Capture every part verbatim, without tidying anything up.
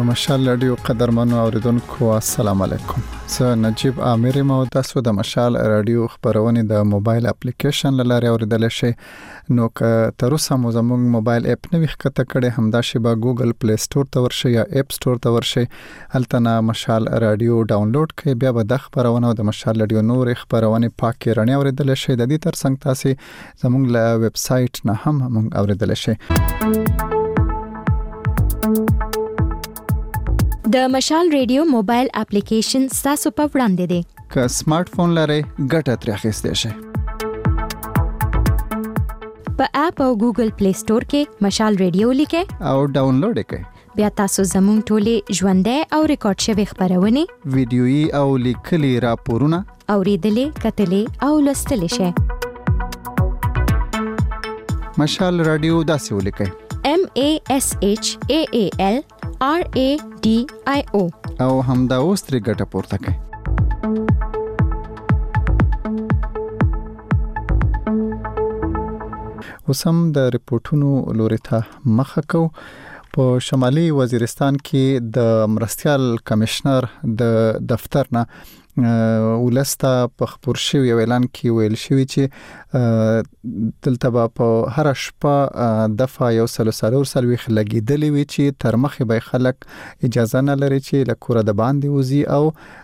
مشال رادیو قدرمنو اوریدونکو السلام علیکم. زه نجیب عامر مو تاسو د مشال رادیو خبرونه د موبایل اپلیکیشن لاره اوریدل شي. نو که تر اوسه مو زموږ موبایل اپ نه وښکته کړي همدا شی به ګوګل پلی سٹور ته ورشي یا اپ سٹور ته ورشي، التنا مشال رادیو ډاونلوډ کړئ، بیا به د خبرونه د مشال رادیو نور خبرونه پاکه رڼا اوریدل شي. د دې ترڅنګ تاسو زموږ له ویب سټ نه هم موږ اوریدل شي. د مشال رادیو موبایل اپلیکیشن تاسو په وړاندې دی. که سمارټ فون لرئ ګټه ترې اخیستئ شئ. په اپ او ګوګل پلی سٹور کې مشال رادیو لیکئ او ډاونلوډ کړئ. بیا تاسو زموږ ټولې ژوندۍ او ریکارډ شوی خبرونه، ویډیويي او لیکلي راپورونه اوریدلې، کتلې او لوستلې شئ. مشال رادیو داسې ولیکئ: M A S H A A L R A D I O او همدا اوس ترې ګټه پورته کړئ. اوس هم د ریپورتونو لوري ته مخه کو. په شمالي وزیرستان کې د مرستيال کمشنر د دفتر نه ولسته په خبر شوی اعلان کې ویل شوی چې دلته په هر شپه دفعه یو سلو سلور سلوي خلګیدلې وی چې تر مخه به خلک اجازه نه لري چې لکوره د باندې وزي او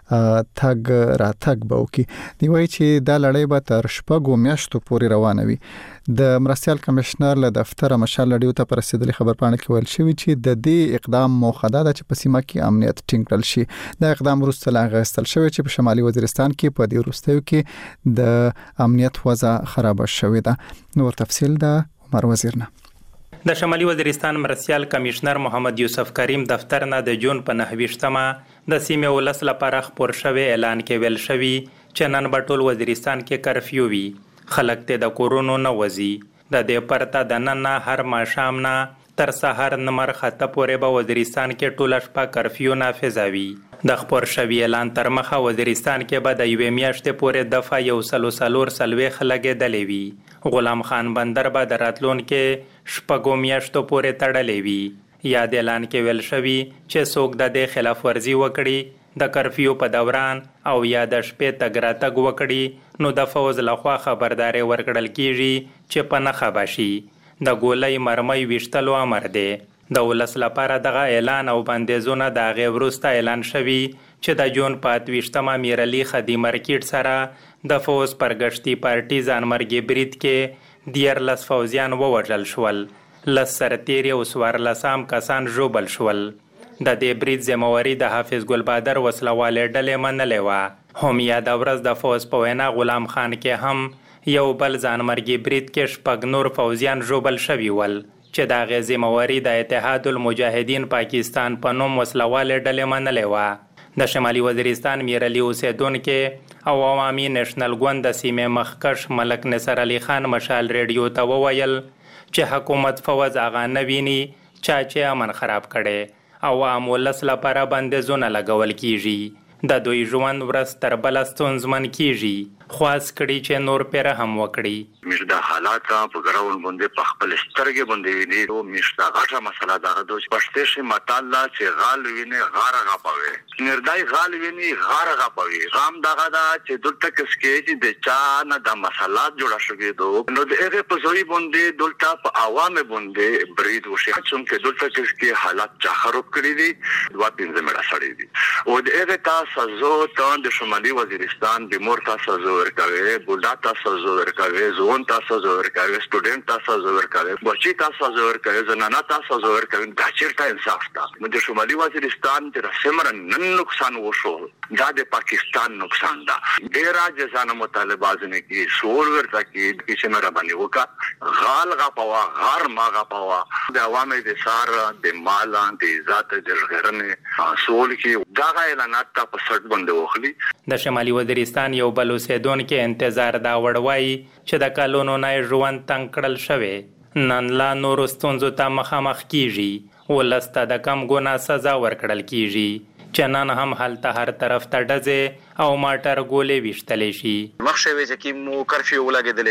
تګ را تګ بوکي. دی وایي چې دا لړۍ به تر شپږو میاشتو پورې روانه وي. د مرستيال کمشنر له دفتر مشال رادیو ته رسیدلې خبر پاڼه کې ویل شوی چې د دې اقدام موخه ده چې په سیمه کې امنیت ټینګ کړل شي. دا اقدام وروسته لاغستل شوی چې په شمالي وزیرستان کې په دې وروستیو کې د امنیت وضع خراب شوې ده. نور تفصیل ده عمر وزیرنا. د شمالي وزیرستان مرستيال کمشنر محمد یوسف کریم دفتر نه د جون په نهویشتمه د سیمه ولس لپاره خبر شوی اعلان کې ویل شوی چې نن په ټول وزیرستان کې کرفیو وي، خلک ته د کورونو نه وځي. د دې پرته د نن هر ماښام نه تر سحر نمر خطه پورې به وزیرستان کې ټول شپه کرفیو نافذ وي. د خبر شوی اعلان تر مخه وزیرستان کې به د یوې میاشتې پورې دفعه یو سلو سلور سلوي خلګېدلې وي. غلام خان بندر به د راتلونکو شپږو میاشتو پورې تړلې وي. یاد اعلان کې ویل شوی چې څوک د دې خلاف ورزي وکړي د کرفیو په دوران او یا د شپې تګ راتګ وکړي نو د فوز لخوا خبرداري ورکړل کیږي چې په نخښه بشي. د ګولۍ مرمۍ ویشتلو امر دی. د ولس لپاره دغه اعلان او بندیزونه د هغې وروسته اعلان شوي چې د جون په اتویشتمه میرعلي خدي مارکیټ سره د فوز پرګشتي پارټي ځانمرګي برید کې دیارلس فوزیان ووژل شول، لس سرتیري او څوارلسم کسان ژوبل شول. د دې برید ذمہواري د حافظ ګل بادر وسلوالې ډلې منلې وه. هم یاده ورځ د فوز په وینا غلام خان کې هم یو بل ځانمرګي برید کې شپږ نور فوزیان ژوبل شوي ول چې د هغې ذمہواري د اتحاد المجاهدین پاکستان په نوم وسلوالې ډلې منلې وه. د شمالي وزیرستان میرعلي اوسیدونکي او عوامي نېشنل ګوند د سیمې مخکښ ملک نصر علي خان مشال رادیو ته وویل چې حکومت فوز هغه نه ویني چا چې امن خراب کړي او عام ولس لپاره بندیزونه لګول کیږي. د دوی ژوند ورځ تر بله ستونزمن کیږي. خواست کړي چې نور پرې هم وکړي. مش دا حالات په ګراوند باندې په خپل سترګې باندې ویني. نو مش دا غټه مسله ده د پښتې شي مطالعه چې غال ویني غار غاپوي، نردای غال ویني غار غاپوي. غام دغه دا چې دلته کسکې چې د چا نه د مسالات جوړه شوې دو نو دغه په زوی باندې دلته په عوامه باندې برید وشي چې دلته کسکې حالات چا خراب کړی دي. دوا پنځه مړه سړی دي او دغه تاسو زو ته د شمالي وزیرستان د مور تاسو ورکوي، بوډا تاسو ورکوي، ځوان تاسو ورکوي، سټوډنټ تاسو ورکوي، بچی تاسو ورکوي، زنانه تاسو ورکوي. دا چیرته انصاف ده؟ د شمالي وزیرستان د رسمر نن نقصان وشو، دا د پاکستان نقصان ده. ډیر جزانه مطالبه ځنه کې سول ورته کې چې مې را باندې وکا غال غپوا غار ما غپوا د عوامو د سار د مال د عزت د غیرنه سول کې دا اعلانات په سټ باندې وخلي. د شمالي وزیرستان یو بل اوسیدونکي انتظار دا وړوي چې د کلونو نه ژوند تنګ کړل شوی نن لا نورو ستونزو ته مخامخ کیږي. ولس ته د کم ګناه سزا ورکړل کیږي چې نن هم هلته هر طرف ته ډزې او ماټر ګولې ویشتلی شي. مخ شوی چې مو کرفیو ولګېدلې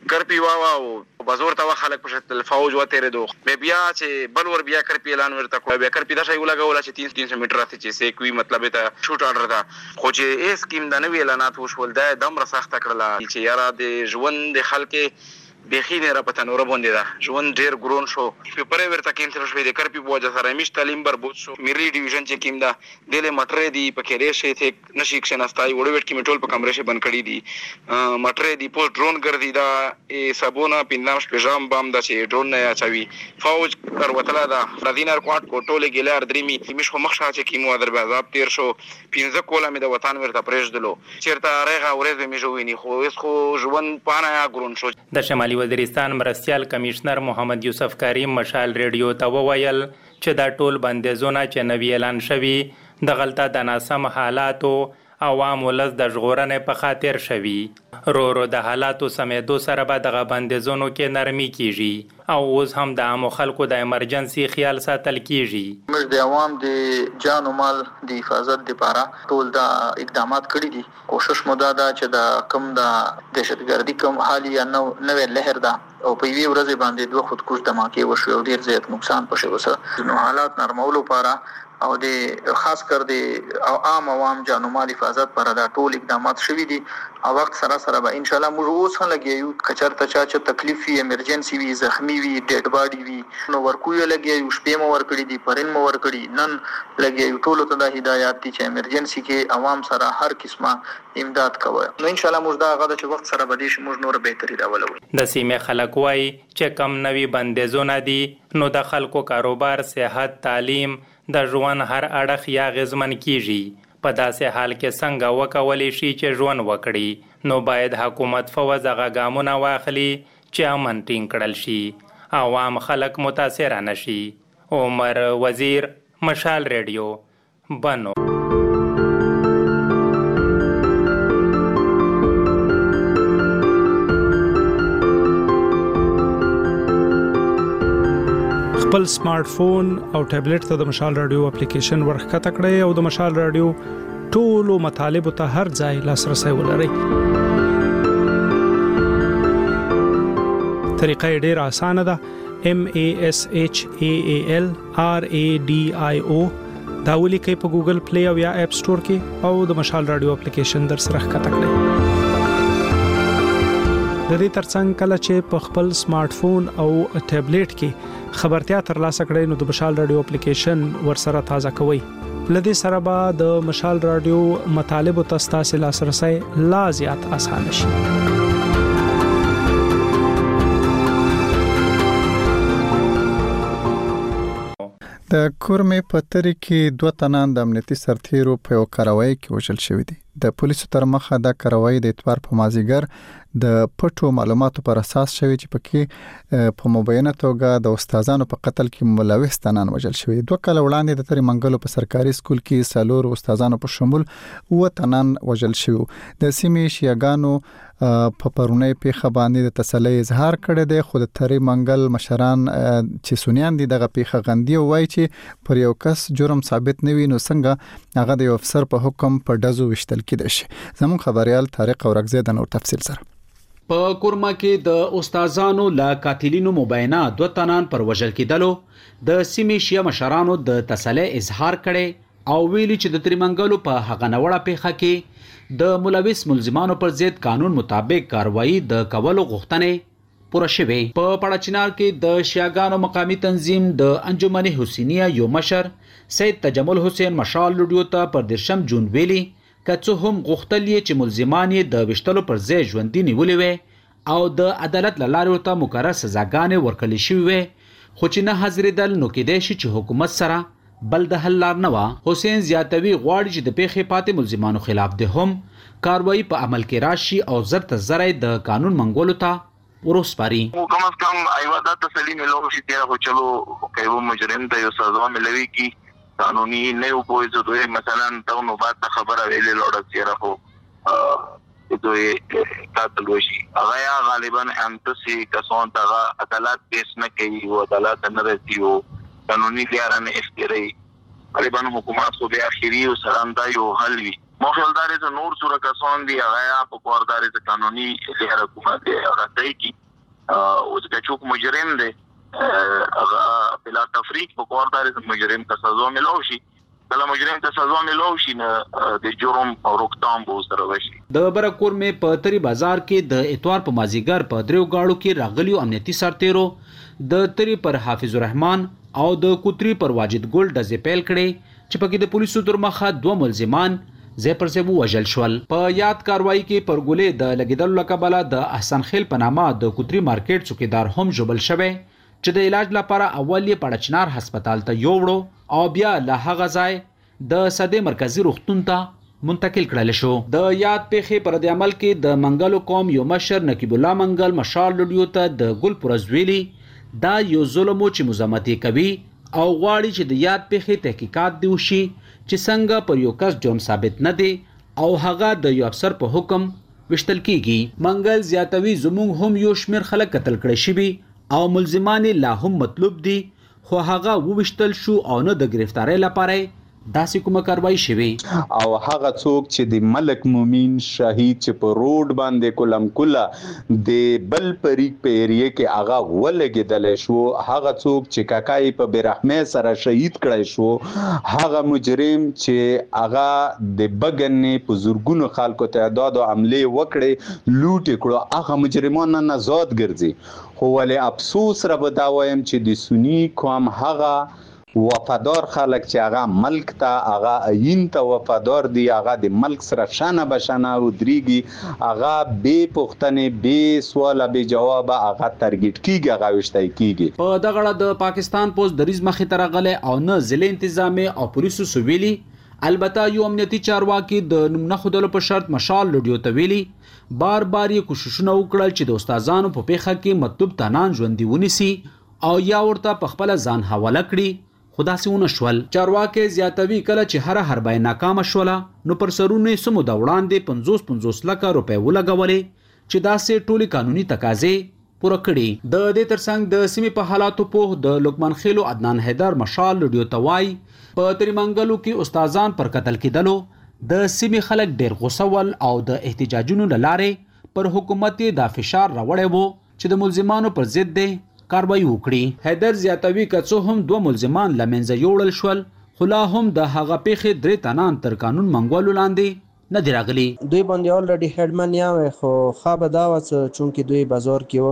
کرپی واوا او بازور ته خلک په شتل فوج وته ردو به بیا چې بل ور بیا کرپی اعلان ورته کوي بیا کرپی دا شی ولګول چې تین سو میټر راته چې سې کوي مطلب ته شوټ اورډر دا خو چې اس کیم د نوې اعلانات وشول دا دمر سخت کړل چې یاره د ژوند د خلک بخینه را پته نور باندې دا ژوند ډیر ګرون شو په پرې ورته کینسل شوې د کرپی بوجه سره میش تعلیم بربود شو مری ډیویژن چې کیم دا دله مټره دی په کې ریشه ته نشي کښناستای وړو وټ کې میټول په کمرې شه بند کړی دی مټره دی پوسټ ډرون ګرځي دا سبونه پینځم پیژام بام دا چې ډرون نه اچوي فوج تر وتلا دا دینار کوټ کوټول ګلار درېمی میش خو مخ شاته کیمو در بازاب تیر شو پینځه کوله مې د وطن ورته پرېږ دلو چیرته رغه ورځ مې جوړینی خو اس خو ژوند پانا ګرون شو د شمالي وزیرستان مرستیال کمشنر محمد یوسف کریم مشال ریډیو ته وویل چې دا ټول بندیزونه چې نوی اعلان شوي د غلطه د ناسم حالاتو عوام ولس د ژغورنې په خاطر شوي رو رو د حالاتو سمېدو سره به دغه بندیزونو کې نرمي کیږي او اوس هم د عامو خلکو د ایمرجنسي خیال ساتل کیږي موږ د عوام د جان او مال د حفاظت لپاره ټول دا اقدامات کړي دي کوشش مو دا ده چې د کم د دهشتګردي کم حالي یا نو نوې لهر ده او په یوه ورځ باندې دوه خودکش دماکې وشو او ډیر زیات نقصان پښه وسه نو حالات نرمولو لپاره او د خاص کر د عام عوام جان او مال حفاظت پر دا ټول اقدامات شوي دي او وخت سره سره به ان شاء الله موږ اوس هم لګیو کچرته چا چې تکلیف وي ایمرجنسي وي زخمی وي ډیډ باډي وي نو ورکوې لګیو شپې مو ورکړي دي پرین مو ورکړي نن لګیو ټول ته د هدایت دي چې ایمرجنسي کې عوام سره هر قسمه امداد کوي نو ان شاء الله موږ دا غواړو چې وخت سره به دې موږ نور بهتري راولو د سیمې خلک وای چې کم نوي بندیزونه دي نو د خلکو کاروبار صحت تعلیم د ژوند هر اړخ یا غزمن کیږي په داسې حال کې څنګه وکولی شي چې ژوند وکړي نو باید حکومت فوز هغه ګامونه واخلي چې امن ټینګ کړل شي عوام خلک متاثره نشي عمر وزیر مشال ریډیو بنو خپل سمارټ فون او ټابلیټ ته د مشال رادیو اپلیکیشن ورخته کړئ او د مشال رادیو ټولو مطالبه ته هر ځای لاسرسي ولرئ. طریقه ډیره اسانه ده. M A S H A A L R A D I O دا ولیکئ په ګوګل پلی او یا اپ سٹور کې او د مشال رادیو اپلیکیشن در سره ښکته کړئ. د دې ترڅنګ کله چې په خپل سمارټ فون او ټابلیټ کې خبرتیا ترلاسه کړئ نو د مشال رادیو اپلیکیشن ورسره تازه کوئ. لدې سره به د مشال رادیو مطالب او تاسو لاسرسي لا زیات اسانه شي. د کورمې په تری کې دوه تنان د امنیتي سرتیرو په یو کاروایی کې وژل شوی دي. د پولیسو تر مخه دا کاروایی د اتوار په مازیګر د پټو معلوماتو پر اساس شوی چې پکې په مبینه توګه د استادانو په قتل کې ملوث تنان وژل شوی. دوه کال وړاندې د تری منګلو په سرکاري سکول کې سالور استادانو په شمول و تنان وژل شوی. د سیمې شیعاګانو په پرونی پیخه باندې د تسلی اظهار کړی دی خو د تری منګل مشران چې سنیان دي دغه پیخه غندي وایي چې پر یو کس جرم ثابت نه وي نو څنګه هغه د یو افسر په حکم په ډزو وشتل کېدای شي. زموږ خبريال طارق اورغزی د نور تفصیل سره په کورما کې د استادانو لا قاتلینو مبینه دوه تنان پر وژل کېدلو د سیمې شیعه مشرانو د تسلی اظهار کړي او ویلي چې د تریمنګلو په هغه نوړه پیخه کې د ملوث ملزمانو پر ضد قانون مطابق کاروایی د کولو غوښتنې پوره شوې. په پړچنار کې د شیعاګانو مقامی تنظیم د انجمن حسینیه یو مشر سید تجمل حسین مشال لډیو ته پر درشم جون ویلي کڅو هم غوښتل چې ملزمان یې د وشتلو پر ځای ژوندۍ نیولې وي او د عدالت لاره ورته مقرره سزاګانې ورکړل شوې وي خو چې نه حاضرېدل نو کېدای شي چې حکومت سره بل د حل لار نه و. حسین زیاتوي غواړي چې د پیښې پاتې ملزمانو خلاف د هم کاروایی په عمل کې راشي او زر تر زر د قانون منګولو ته ورسپاري. کم از کم ایواده تسلی ملو چې تیرا خو چلو کوي مجرم ته یو سزا ملوي کی قانوني نه یو کوی زه دوی مثلا ته نو بعد خبره ویلې لوړه تیرا خو دوی قاتل وشي هغه یا غالبا انتسي کسان ته عدالت پیش نه کوي او عدالت نه رسیو قانوني لاره نه اختیاري غالبا حکومت خو به اخیری او سلام دا یو حل وي مخالداري ته نور څوره کسان دي هغه په کورداري ته قانوني لهر حکومت دی راځي کی او چې څوک مجرم دی هغه بلا تفریق په کورداري ته مجرم ته سزا ملو شي کله مجرم ته سزا ملو شي نه د جرم او روکتام به سره وشي. د برکور مې په تری بازار کې د اتوار په مازیګر په دریو گاړو کې راغلیو امنیتي سرتیرو د تری پر حافظ الرحمن او د کوتری پر واجد ګل د زپیل کړي چې پکې د پولیسو تر مخه دوه ملزمان زه پر سبو وجل شول. په یاد کاروایی کې پر ګولې د لګیدل لقبله د احسن خیل په نامه د کوتری مارکیټ څوکیدار هم جبل شوی چې د علاج لپاره اول یې پړچنار هسپتال ته یوړو او بیا له هغه ځای د صدې مرکزی روغتون ته منتقل کړل شو. د یاد پیښې پر د عمل کې د منګلو قوم یو مشر نقیب الله منګل مشال لډیو ته د ګل پرزویلی دا یو ظلم چې مزامتي کوي او غواړي چې د یاد پیښې تحقیقات دی وشي چې څنګه پر یو کس جرم ثابت نه دی او هغه د یو افسر په حکم وشتل کیږي. منګل زیاتوي زموږ هم یو شمیر خلک قتل کړي شي او ملزمان لا هم مطلوب دي خو هغه ووشتل شو او نه د گرفتاری لپاره داسې کومه کاروایی شوی. او هغه څوک چې د ملک مومین شهید چې په روډ باندې کولم کولا د بل پریک په ایریه کې هغه ولګیدل شو هغه څوک چې کاکای په برحمه سره شهید کړی شو هغه مجرم چې هغه د بګنې په زورګونو خلکو تعداد او عمله وکړي لوټ کړو هغه مجرمان نه آزاد ګرځي. خو ولې افسوس را بداویم چې د سنی قوم هغه وفادار خلک چې هغه ملک ته هغه عین ته وفادار دي هغه د ملک سره شانه بشانه ودرېږي هغه بې پوښتنې بې سواله بې جوابه هغه ترګیټ کیږي هغه وشتای کیږي. په دغه اړه د پاکستان پولیس دریز مخې ته راغلی او نه ضلع انتظامیه او پولیسو سویلي البته یو امنیتي چارواکي د نوم نه ښودلو په شرط مشال لډیو ته ویلي بار بار یې کوششونه وکړل چې د استادانو په پیښه کې مطلوب تنان ژوندي ونیسي او یا ورته په خپل ځان حواله کړي خدا سونه شول. چارواکي زیاتوي کله چې هر هر بای ناکام شوله نو پر سرونه سمو د وړاندې پنځوس پنځوس لک روپۍ ولګولې چې داسې ټولي قانوني تقاضې پوره کړي. د دې ترڅنګ د سیمې په حالاتو په د لقمان خیلو عدنان حیدر مشال لډیو توای په تریمنګلو کې استادان پر قتل کېدلو د سیمې خلک ډیر غوسه ول او د احتجاجونو لاره پر حکومت دا فشار راوړی وو چې د ملزمانو پر ضد دی کاروایی وکړي. حیدر زیاتوي که څه هم دوه ملزمان له منځه یوړل شول خو لا هم د هغه پیښې درې تنان تر قانون منګولو لاندې نه دي راغلي. دوی باندې الریډي هډمن یا خو خابه دا و چونکې دوی بازار کې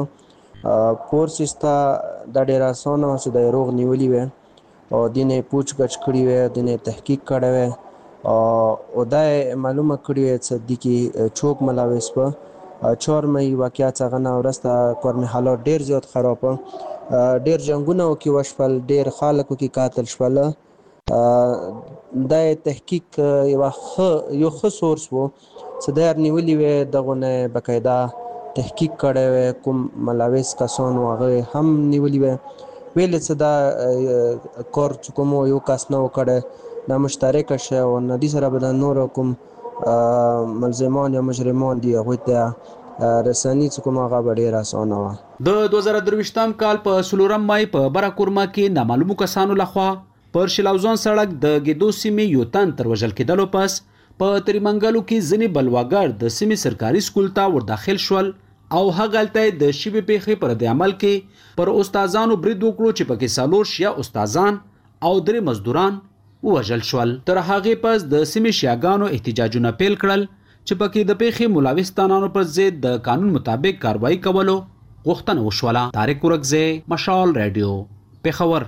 و فورسز ته د ډیر اسانه چې د روغ نیولي وي او دینه پوچ گچ کړی وي دینه تحقیق کړی وي او دا معلومه کړی وي چې د کی چوک ملاوس په چهار مې واقعیت څنګه نه ورسته کورنۍ حالات ډیر زیات خراب ډیر جنگونه کې وشول ډیر خلکو کې قاتل شول. د تحقیق یو ښه یو ښه سورس وو چې د نیولې وي دغه بقاعده تحقیق کړی وي کوم ملاوس کسان هغه هم نیولې وي ویل چې دا کور کوم یو کس نه وکړي دا مشترک شي او ندي سره به نور کوم ملزمان یا مجرمان دی هغه ته رسنی څخه ما غا ډیر اسانه و. د دوه زره درویشتم کال په سلورم مای په براکورما کې نامعلومو کسانو لخوا پر شلاوزان سړک د ګیدو سیمې یو تن تر وژل کېدلو پس په تریمنګلو کې ځینې بلواګر د سیمې سرکاري سکول ته ور داخل شول او هغلته د شیبې پیښې پر د عمل کې پر استادانو برید وکړو چې پکې څلور شیا استادان او درې مزدوران وژل شول. تر هغه پس د سیمې شیاګانو احتجاجونه پیل کړل چې پکې د پیښې ملاوس تنانو پر ضد د قانون مطابق کاروایی کولو غوښتنه وشوله. طارق ورکزی مشال رادیو پېښور.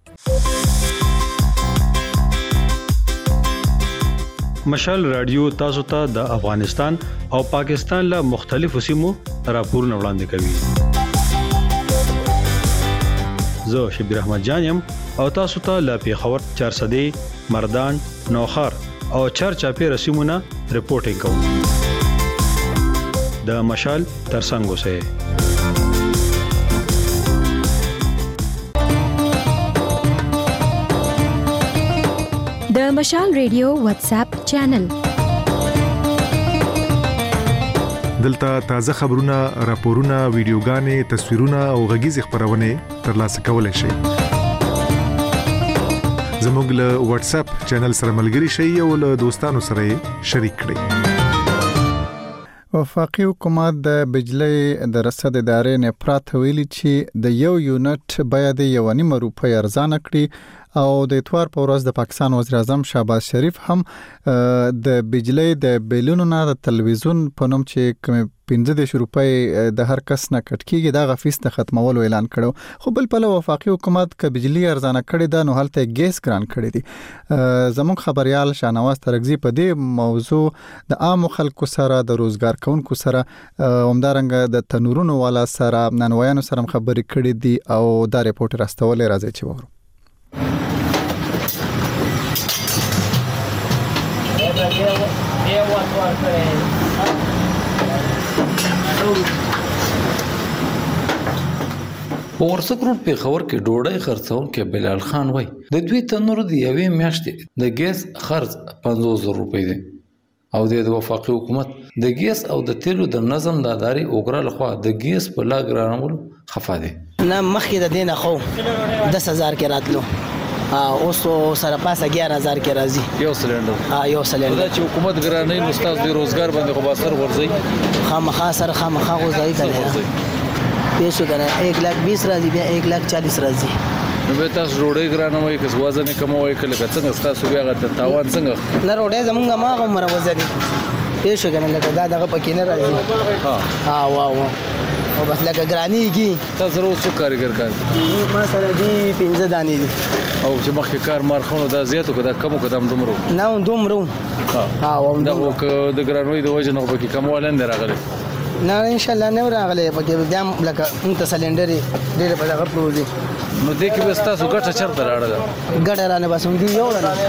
مشال رادیو تاسو ته د افغانستان او پاکستان له مختلفو سیمو راپورونه وړاندې کوي. زه شبیر احمد جانم او تاسو ته له پېښور چارسدې مردان نوخار او چارچاپې رسمونه رپورټینګ کوم. د مشال ترڅنګ اوسئ. د مشال ریډیو واتس اپ چینل دلته تازه خبرونه، راپورونه، ویډیوګانې، تصویرونه او غږیز خبرونه ترلاسه کولای شئ. زموږ له واتس اپ چینل سره ملګري شئ او له دوستانو سره شریک کړئ. وفاقي حکومت د بجلی د رسد ادارې نه پراته ویلي چې د یو یونټ باید یو نیم روپۍ ارزانه کړي او د اتوار په ورځ د پاکستان وزیر اعظم شهباز شریف هم د بجلی د بیلونو نه د تلویزیون په نوم چې کوم پنځه روپۍ د هر کس نه کټ کیږي دا غفیس د ختمولو اعلان کړو. خو بل په وفاقي حکومت ک بجلی ارزانه کړي دا نو هلته ګیس ګران کړي دي. زموږ خبريال شاهنواز ترغزي په دې موضوع د عام خلکو سره د روزګار کونکو سره همدارنګ د تنورونو والا سره ننویانو سره خبرې کړي دي او دا ریپورت راستولې راځي چې وورو. په ورسک روډ پیښور کې ډوډۍ خرڅون کې بلال خان وای د دوی تنور دی یوې میاشتې د ګیس خرڅ پنځوس زره روپۍ دی او د وفاقي حکومت د ګیس او د تیلو د نظم د ادارې اوګرا لخوا د ګیس په لا ګرانولو خفه دي. نه مخکې د دینه خو دس هزار کې راتلو اوس سره پاسه اګیار هزار کې راځي یو سلندر. ها یو سلندر دا چې حکومت ګرانې نو استاد د روزګار باندې خو باسر ورځي خامخا سره خامخا غوځي کړي پیسو کنه एक लाख बीस راځي بیا एक लाख चालीस راځي نو به تاسو ډوډۍ ګرانوي که وزن کموي کله څنګه تاسو بیا غته تاوان څنګه نه ډوډۍ زمونږه ما عمر وزن پیسو کنه لکه دا دغه پکې نه راځي ها ها واو او بس لکه ګرانی کی تاسو روز څو کارګر کار ما سره دی پنځه دانې دي او چې مخکې کار مارخونو دا زیاتو کده کمو کدام دومرو نه دومرو ها ها او د ګرانوي د وجه نه پکې کموالند راغلي نه ان شاء الله نه راغلي پکې بیا لکه انت سلندر ډېر په دغه پروزي نو دې کې بس تاسو ګټه چرته راړل ګټه رانه بس هم دی یو رانه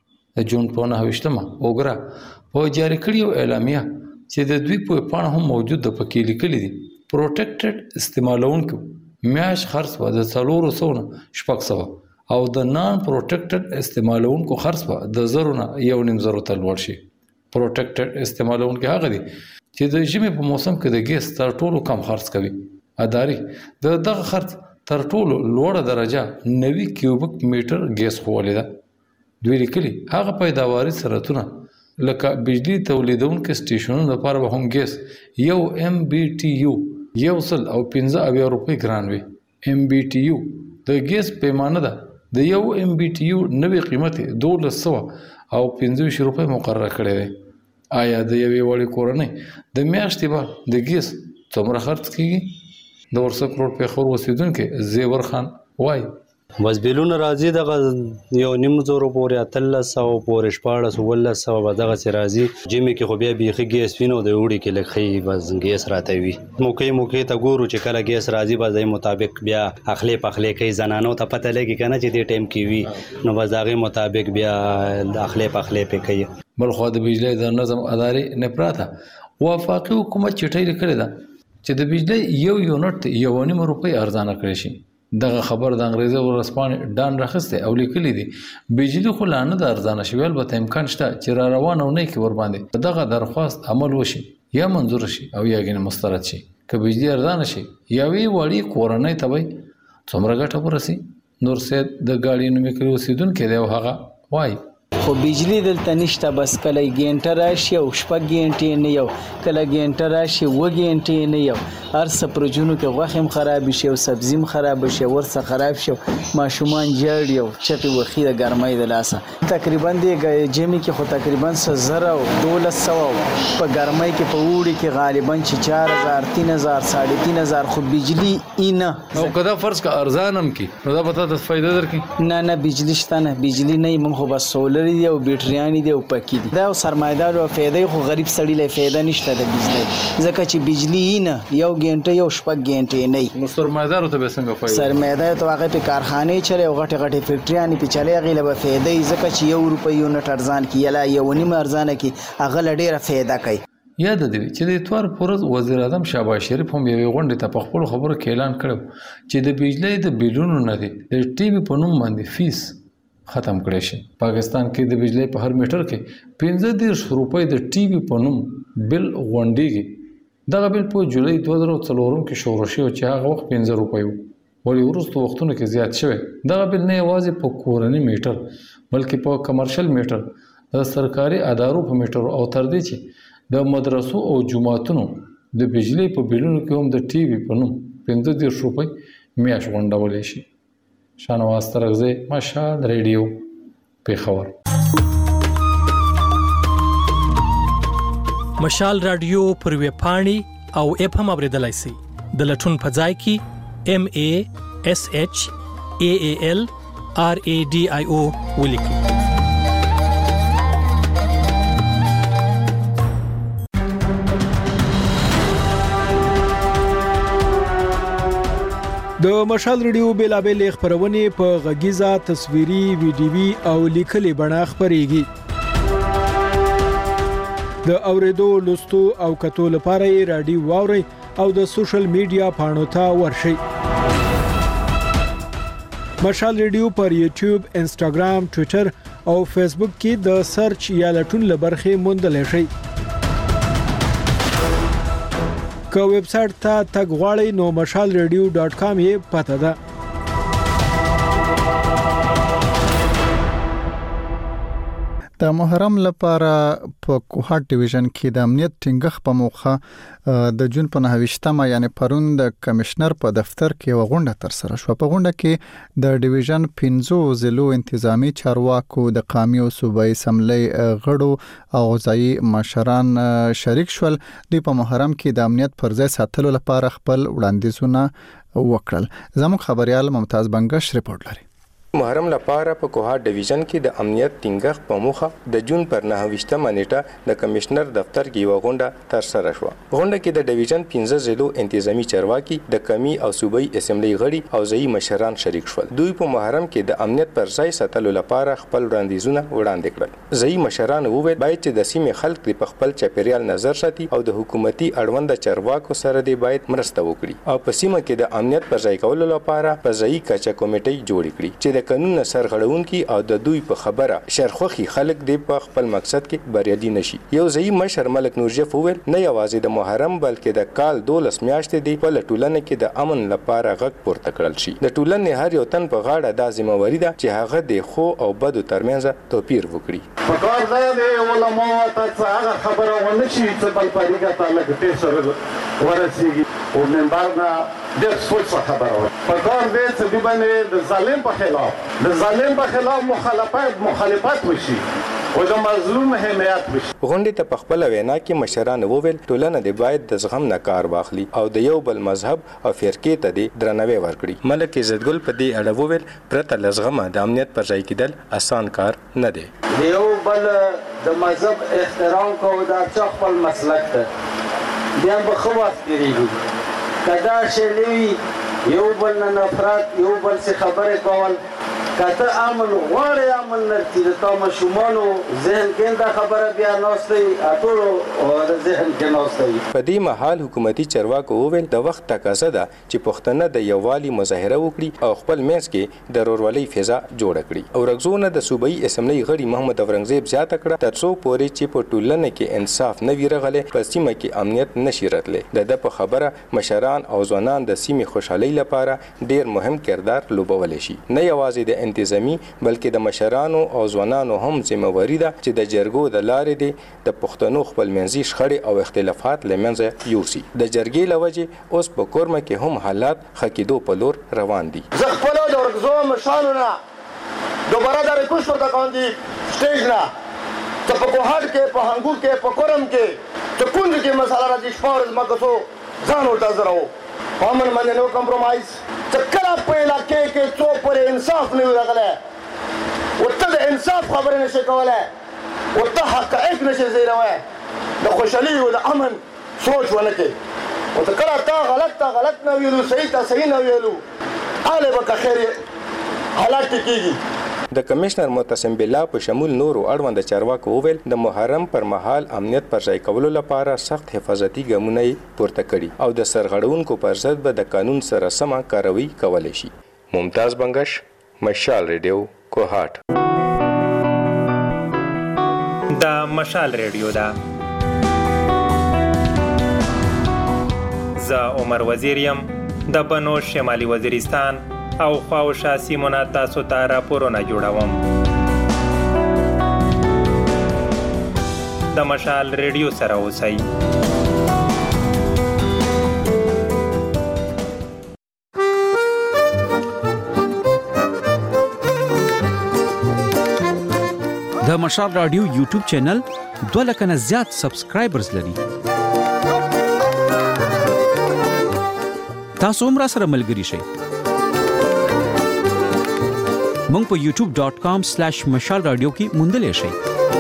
د جون په نه هوښتمه اوګرا په جاری کړیو اعلامیه چې د دوی په پاڼه هم موجود د پکې لیکلي دي پروټیکټډ استعمالونکو میاش خرڅ و د څلورو سونه شپږ سوه او د نان پروټیکټډ استعمالونکو خرڅ و د زرونه یو نیم زرو ته لوړ شي. پروټیکټډ استعمالونکو هغه دي چې د ژمي په موسم کې د ګیس تر ټولو کم خرڅ کوي. اداري د دغه خرڅ تر ټولو لوړه درجه نوي کیوبیک میټر ګیس خولې ده. دوی لیکلي هغه پیداواري سرعتونه لکه بجلی تولیدونکو سټیشنونو لپاره به هم ګیس یو ام بي ټي یو یو سل او پنځه اویا روپۍ ګران وي. ام بي ټي یو د ګیس پیمانه ده د یو ام بي ټي یو نوې قیمت دولس سوه او پنځه ویشت روپۍ مقرره کړې ده. آیا د یوې وړې کورنۍ د میاشتې به د ګیس څومره خرڅ کیږي؟ د ورسک روډ پیښور اوسیدونکی زیور خان وایي بس بیلونه راځي دغه یو نیم زرو پورې اتلس سوه پورې شپاړس اوولس سوه به دغسې راځي. ژمي کې خو بیا بیخي ګیس وي نو د اوړي کې لږ ښه بس ګیس راته وي. موقع موقع ته ګورو چې کله ګیس راځي بس د مطابق بیا اخلې پخلې کوي. زنانو ته پته لګي که نه چې دې ټایم کې وي نو بس د هغې مطابق بیا اخلې پخلې پې کوي. بلخوا د بجلی د نظم ادارې نه پراته وفاقي حکومت چټۍ لیکلې ده چې د بجلی یو یونټ یو نیم روپۍ ارزانه کړی شي. دغه خبر د انګریزي ورځپاڼې ډان راخسته او لیکلي دي بجلی خو لا نه د ارزانه شوی البته امکان شته چې را روانه ونه کې ور باندې دغه درخواست عمل وشي یا منظور شي او یا ګنې مسترد شي. که بجلی ارزانه شي یا وی وړي کورنۍ ته وي څومره ګټه ورسي. نور سید د ګاډي نومې کړو اوسیدونکی دی او هغه وایي خو بجلی دلته نشته بس کله ګینټه راشي او شپږ ګینټې نه یو کله ګینټه راشي اووه ګینټې نه یو هر څه پرجونو کې غوښې هم خراب شي او سبزي هم خراب شي ورڅه خراب شي ماشومان جاړي او چغې وخي د ګرمۍ د لاسه تقریبا د جمعې کې خو تقریبا څه زره او دولس سوه په ګرمۍ کې په اوړي کې غالبا چې چار هزار تین هزار ساړه تین هزار خو بجلی اینه او که دا فرض که ارزان هم کړي نو دا به تا ته فایده درکړي. نه نه بجلی شته نه بجلی نه موږ خو بس سولر دی او بیټریانې دی او پکې دي دا سرمایدار او فایده خو غریب سړی له فایده نشته د بجلی ځکه چې بجلی نه یو ګینټه یو شپږ ګینټې نه نو سرمایدار ته به څنګه فایده سرمایدار ته هغه په کارخانه چره او غټه غټه فیکټریانې په چلے غیله به فایده ځکه چې یو روپۍ یونټ ارزان کی یلا یو نیم ارزانه کی هغه لډیره فایده کوي. یاد دی چې د اتوار پورز وزیر اعظم شهباز شریف هم یوې غونډې ته په خپل خبرو کې اعلان کړو چې د بجلی د بیلونو نه دی د ټي وي په نوم باندې فیس ختم کړی شي. پاکستان کې د بجلی په هر میټر کې پنځه دېرش روپۍ د ټي وي په نوم بل غونډېږي. دغه بل په جولای دوه زره څلورم کې شروع شو چې هغه وخت پنځه روپۍ و وړي ورستو وختونو کې زیات شوی. دغه بل نه یوازې په کورنی میټر بلکې په کمرشل میټر، د سرکاري ادارو په میټر او تر دې چې د مدرسو او جماعتونو د بجلی په بیلونو کې هم د ټي وي په نوم پنځه دېرش روپۍ میاشت غونډولی شي. شانواز ترغزی، مشال ریډیو، پیښور. مشال رادیو پر ویب پاڼې او اپ هم اوریدلای شئ. د لټون په ځای کې ام ای اس ایچ ای ای ال آر ای ډي آی او ولیکئ. د مشال ریډیو بیلابل خبرونه په غږیزه، تصویري، ویډیوي او لیکلي بڼه خبريږي. د اوریدو، لوستو او کتو لپاره یې رادیو واوري او د سوشل میډیا پاڼو ته ورشئ. مشال ریډیو پر یوټیوب، انسټاګرام، ټوئیټر او فیسبوک کې د سرچ یا لټون لبرخه موندل شئ. که ویب سټ ته تګ غواړئ نو مشال ریډیو ډاټ کام یې پته ده. د محرم لپاره په کوهات ډیویژن کې د امنیت ټینګښت په موخه د جون په نهه یعنی پرون د کمشنر په دفتر کې یو غونډه تر سره شو. په غونډه کې د ډیویژن پنځو ضلعو انتظامی چارواکو، د قومي او صوبایي اسمبلی غړو او ځایي مشران شریک شول. دوی په محرم کې د امنیت پر ځای ساتلو لپاره خپل وړاندیزونه وکړل. زموږ خبريال ممتاز بنگش رپورټ لري. محرم لپاره په کوهات ډیویژن کې د امنیت ټینګښت په موخه د جون پر نهه نیټه د کمشنر دفتر کې یو غونډه تر سره شو. غونډه کې د ډیویژن پنځه ضلعو انتظامی چارواکي، د قومي او صوبایي اسمبلی غړي او ځایي مشران شریک شول. دوی په محرم کې د امنیت پر ځای ساتلو لپاره خپل وړاندیزونه وړاندې کړل. ځایي مشران وویل باید چې د سیمې خلک په خپل چاپیریال نظر ساتي او د حکومتي اړوند چارواکو سره دی باید مرسته وکړي او په سیمه کې د امنیت پر ځای کولو لپاره په ځایي کچه کمیټې جوړ کړي چې د قانون سرغړونکي او د دوی په خبره شرخوخي خلک دی په خپل مقصد کې بریالي نشي. یو ځایي مشر ملک نورجف وویل نه یوازې د محرم بلکې د کال دولس میاشتې دی په ټولنه کې د امن لپاره غږ پورته کړل شي. د ټولنې هر یو تن په غاړه د ذمہواری ده چې هغه د خو او بدو ترمنځ توپیر وکړي. په کار نه دی علماء ته هغه خبره ونه شي چې بل پریګه تعالی کې سره ورسیږي او منبرنا د سوچ خبره په کار دی چې دی باندې د ظالم په خلاف د ظالم په خلاف مخالفت مخالفت وشي او د مظلوم حمایت وشي. غونډې ته په خپل وینا کې مشران وویل ټولنه د باید د زغم نه کار واخلي او د یو بل مذهب او فرقې ته د درناوی ورکړي. ملک عزت ګل په دې اړه وویل پرته له زغمه د امنیت پر ځای کېدل اسان کار نه دی. د یو بل د مذهب احترام کوو دا چې خپل مسلک ته بیا به خو وخت کېږي کدا شلوي یو بل نه نفرت یو بل څه خبرې کول کته امن غواړي امن نرتي د تاسو شومانو ذهن کې دا خبره بیا نوستي اټولو او د ذهن کې نوستي. په دې مهال حکومتي چارواکو وویل د وخت تقاضا ده چې پښتنه د یووالي مظاهره وکړي او خپل منځ کې د رورولۍ فضا جوړ کړي. او رغزونه د صوبایي اسمبلی غړي محمد اورنګزیب زیاته کړه تر څو پورې چې په ټولنه کې انصاف نه وي راغلی په سیمه کې امنیت نشي راتلی. د په خبره مشران او ځوانان د سیمې خوشحالۍ لپاره ډیر مهم کردار لوبولی شي. نه یوازې د انتظامی بلکې د مشرانو او ځوانانو هم ذمہواری ده چې د جرګو د لارې دی د پښتنو خپلمنځي شخړې او اختلافات له منځه یوسي. د جرګې له وجې اوس په کورمه کې هم حالات خکېدو په لور روان دي. زه خپل د ورغزو مشرانو نه دوباره د ریکوست ورته کوم دي سټیج نه چې په کوهاټ کې په هنګو کې په کورم کې چې کونډ کې مسله راځي شپارز مکسو ځان ورته زراو امن باندې نو کمپرومایز چې کله په علاقې کې څو پر انصاف نه راغلی او ته د انصاف خبرې نشي کولی او ته حقایق نشي زیروی د خوشحالي او د امن سوچ ونه کوي او ته کله تا غلط تا غلط نه ویلو صحیح تا صحیح نه ویلو هلې به که خیر حالات کېږي. د کمشنر معتصم بالله په شمول نورو اړوند چارواکو وویل د محرم پر مهال امنیت پر ځای کولو لپاره سخت حفاظتي ګامونه پورته کړي او د سرغړونکو پر ضد به د قانون سره سمه کاروي کولی شي. ممتاز بنگش، مشال ریډیو، کوهاټ. د مشال ریډیو دا زه عمر وزیریم د بنو شمالي وزیرستان او خواوشا سیمونه تاسو ته راپورونه جوړوم. د مشال ریډیو سره اوسئ. د مشال رادیو یوټیوب چینل دوه لکه نه زیات سبسکرایبرز لري. تاسو هم را سره ملګري شئ. مونږ په یوټیوب ډاٹ کام سلیش مشال رادیو کې موندلې شئ.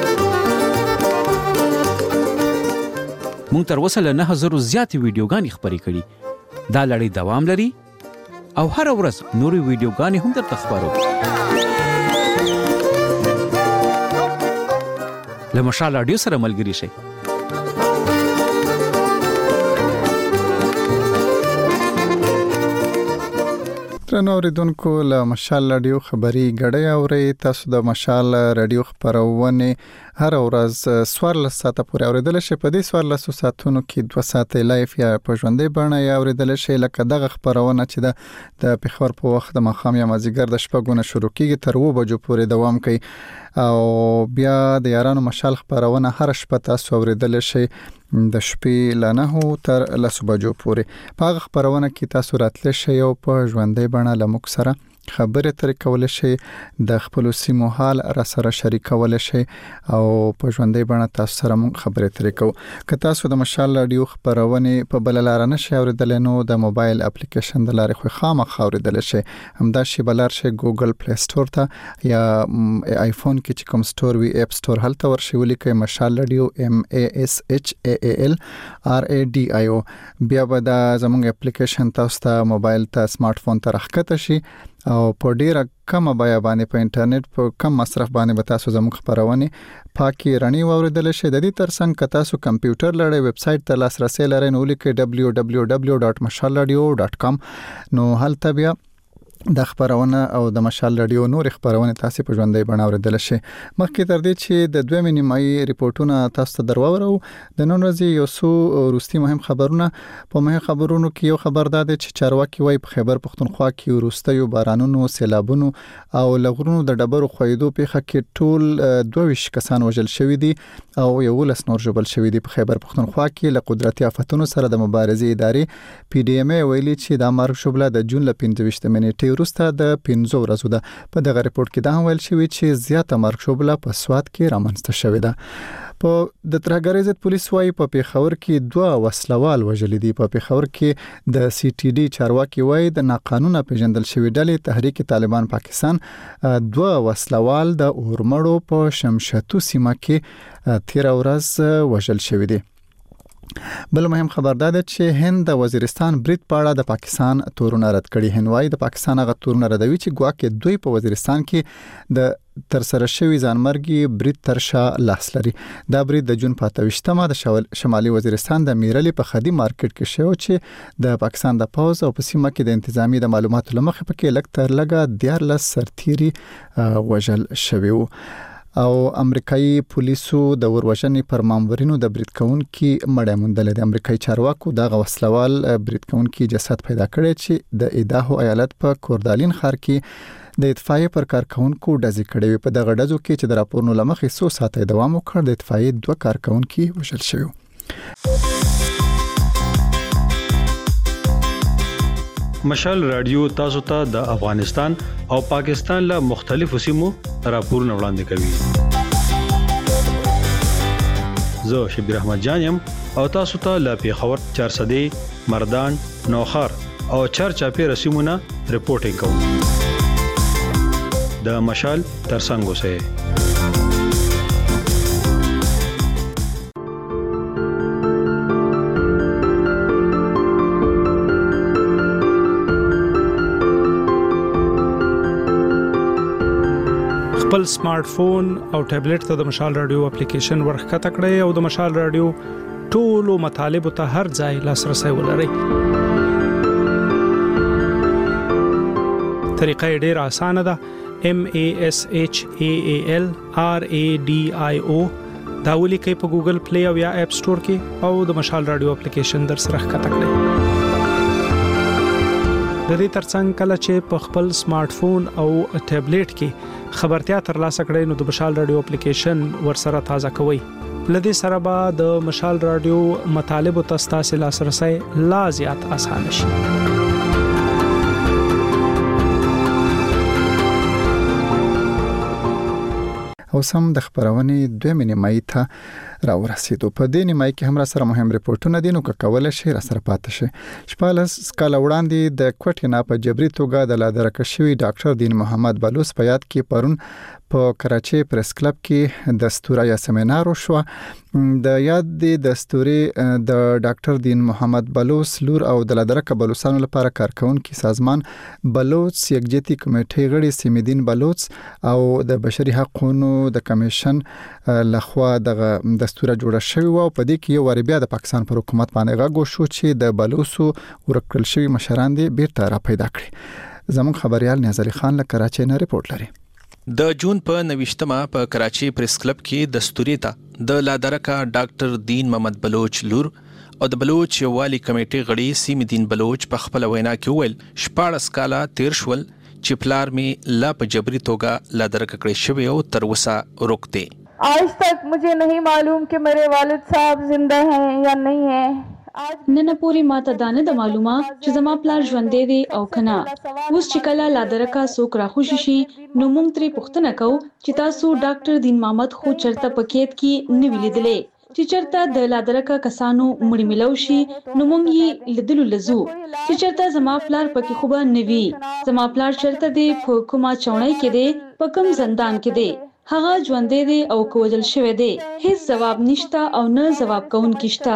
مونږ تر اوسه له نه هزار زیاتې ویډیوګانې خپرې کړي. دا لړۍ دوام لري او هر ورځ نورې ویډیوګانې هم درته خپرو. له مشال رادیو سره ملګري شئ. ترنو اوریدونکو له مشال رادیو خبري غړې اوري. تاسو د مشال رادیو خبرونه هر ورځ سوارلس ساعته پورې اوریدل شي. په دې سوارلس ساعتونو کې دوه ساعته لایف یا په ژوندۍ بڼه یا اوریدل شي. لکه دغه خبرونه چې د پېښور په وخت د مخام یا مازیګر د شپږونه شروع کیږي تر و بجو پورې دوام کوي او بیا د یارانو مشال خبرونه هر شپه تاسو اوریدل شي د شپې لنهو تر لسو بجو پورې. په هغه خبرونه کې تاسو راتل شي او په ژوندۍ بڼه لمک سره خبرې ترې کول شي. د خپل سیمو حال را سره شریکول شي او په ژوندۍ بڼه تاسو سره مونږ خبرې ترې کوو. که تاسو د مشال رادیو خبرونه په بل لار نه شي اوریدل نو د موبایل اپلیکیشن د لارې خو خامخا اوریدل شي. همدا شی بلار شي ګوګل پلی سٹور ته یا آیفون کې چې کوم سٹور وی اپ سٹور هلته ورشي ولیکئ مشال رادیو ام ا اس اچ ا ا ال ار ا ډي آی او. بیا به دا زموږ اپلیکیشن تاسو ته موبایل ته سمارټ فون ته راخکته شي او په ډیره کمه بیه باندې په انټرنیټ په کم مصرف باندې به تاسو زموږ خبرونه پاکي رڼي واوریدل شي. د دې ترڅنګ که تاسو کمپیوټر لرئ ویب سټ ته لاسرسي لرئ نو لیکئ دبلیو دبلیو دبلیو ډاټ مشال رادیو ډاټ کام. نو هلته بیا د خبرونه او د مشال رادیو نور خبرونه تاسو په ژوندۍ بڼه اوریدل شي. مخکې تر دې چې د دوه نیمایي ریپورتونه تاسو ته درواورو د نن ورځې یو څو روستي مهم خبرونه. په مهم خبرونو کې یو خبر ده چې چارواکي وايي په خیبر پختونخوا کې وروستیو بارانونو سیلابونو او لغړونو د ډبرو خویدو پیښه کې ټول دوه ویشت کسان وژل شوي دي او یو لس نور ژوبل شوي دي. په خیبر پختونخوا کې له قدرتي آفتونو سره د مبارزې ادارې پی ډی ایم ای ویلي چې د مرګ شوبله د جون ل پنځه ویشت منېټې وروسته د پنځو ورځو ده. په دغه ریپورت کې دا هم ویل شوی چې زیاته مرګ شوبله په سواد کې رامنځته شوې ده. په د ترهګرۍ ضد پولیس وايي په پیښور کې دوه وسلوال وژل دي. په پیښور کې د سی ټي ډي چارواکي وايي د ناقانونه پیژندل شوی ډلې تحریک طالبان پاکستان دوه وسلوال د اورمړو په شمشتو سیمه کې تیر ورځ وژل شوی دي. بل مهم خبر ده چې هند د وزیرستان برید په اړه د پاکستان تورونه رد کړي. هندوای د پاکستان هغه تورونه ردوي چې ګواکې دوی په وزیرستان کې د تر سره شوی ځانمرګي برید ترشا لاس لري. دا برید د جون په اته ویشتمه د شمالي وزیرستان د میرلي په خدي مارکیټ کې شو چې د پاکستان د پوز او په سیمه کې د انتظامی د معلوماتو لمخې پکې لک تر لګه دیارلس سرتيري وژل شوی وو. او امریکایي پولیسو د وروژنې پر مامورینو د برید کونکي مړی موندل. د امریکایي چارواکو د غوسلوال برید کونکي جسد پیدا کړی چې د ایداهو ایالت په کوردالین ښار کې د اطفائیه پر کارکونکو ډزې کړې وي. په دغه ډزو کې چې د راپورونو لمخې څو ساعته دوام وکړ د اطفائیه دوه کارکونکي وژل شوي. مشال رادیو تاسو ته د افغانستان او پاکستان له مختلفو سیمو راپورونه وړاندې کوي. زه شبیر احمد جانم او تاسو ته له پیښور چارسدې مردان نوخار او چرچاپی رسیمونه ریپورتینګ کوم. د مشال ترڅنګ اوسئ. خپل سمارټ فون او ټابلیټ ته د مشال رادیو اپلیکیشن ورخکته کړئ او د مشال رادیو ټولو مطالب ته هر ځای لاسرسي ولرئ. طریقه ډېر اسانه ده. M A S H A A L R A D I O دا ولیکئ په ګوګل پلی او یا اپ سٹور کې او د مشال رادیو اپلیکیشن در سره ښکته کړئ. د دې ترڅنګ کله چې په خپل سمارټ فون او ټابلیټ کې خبرتیا ترلاسه کړئ نو د مشال رادیو اپلیکیشن ورسره تازه کوئ. لدې سره به د مشال رادیو مطالب ته ستاسو لاسرسي لا زیات اسانه شي. او سم د خبرونې دوه نیمایي ته راورسېدو. په دې نیمایي کې هم را سره مهم ریپورتونه دي، نو کولای شي را سره پاتې شي. شپږ کال وړاندې د کوټې نه په جبري توګه د لادرکه شوی ډاکټر دین محمد بلوچ په یاد کې پرون په کراچي پریس کلب کې د دستوري سیمینار وشو. د یاد د دستوري د ډاکټر دین محمد بلوچ لور او د لادرکه بلوچستان لپاره کارکونکو سازمان بلوچ یکجهتي کمیټې غړي سیمدین بلوچ او د بشري حقوقو د کمیشن لخوا د دستور جوړ شوی او په دې کې یو ور بیا د پاکستان پر حکومت باندې غږ شو چې د بلوچو ورکل شوی مشران دي بیرته را پیدا کړي. زموږ خبريال نیازري خان له کراچۍ نه ریپورت لري. د جون په نوښتمه په کراچي پریس کلب کې دستوري ته د لادرکه ډاکټر دین محمد بلوچ لور او د بلوچ یووالي کمیټې غړي سیمدین بلوچ په خپل وینا کې ویل شپږ کاله تیر شول چې پلار می لا په جبري توګه لادرکه کړی شوی او تر وسه روکته. आज तक मुझे नहीं मालूम कि मेरे वालिद साहब जिंदा हैं या नहीं हैं. نن پوری ماته دانه د معلومه چې زما پلار ژوندې دی او کنه. اوس چې کله لادرکه سوک را خوشی شي نو موږ ترې پوښتنه کوو چې تاسو ډاکټر دین محمد خو چرته پکېت کې نه ویلیدلې چې چرته د لادرکه کسانو مړ ملو شي نو موږ یې لیدلو لزو چې چرته زما پلار پکې خوبه نوي. زما پلار چرته دی په کومه چونای کې دی په کوم زندان کې دی هغه ژوندې دی او کوجل شوی دی. هیڅ جواب نشته او نه جواب کوونکی شته.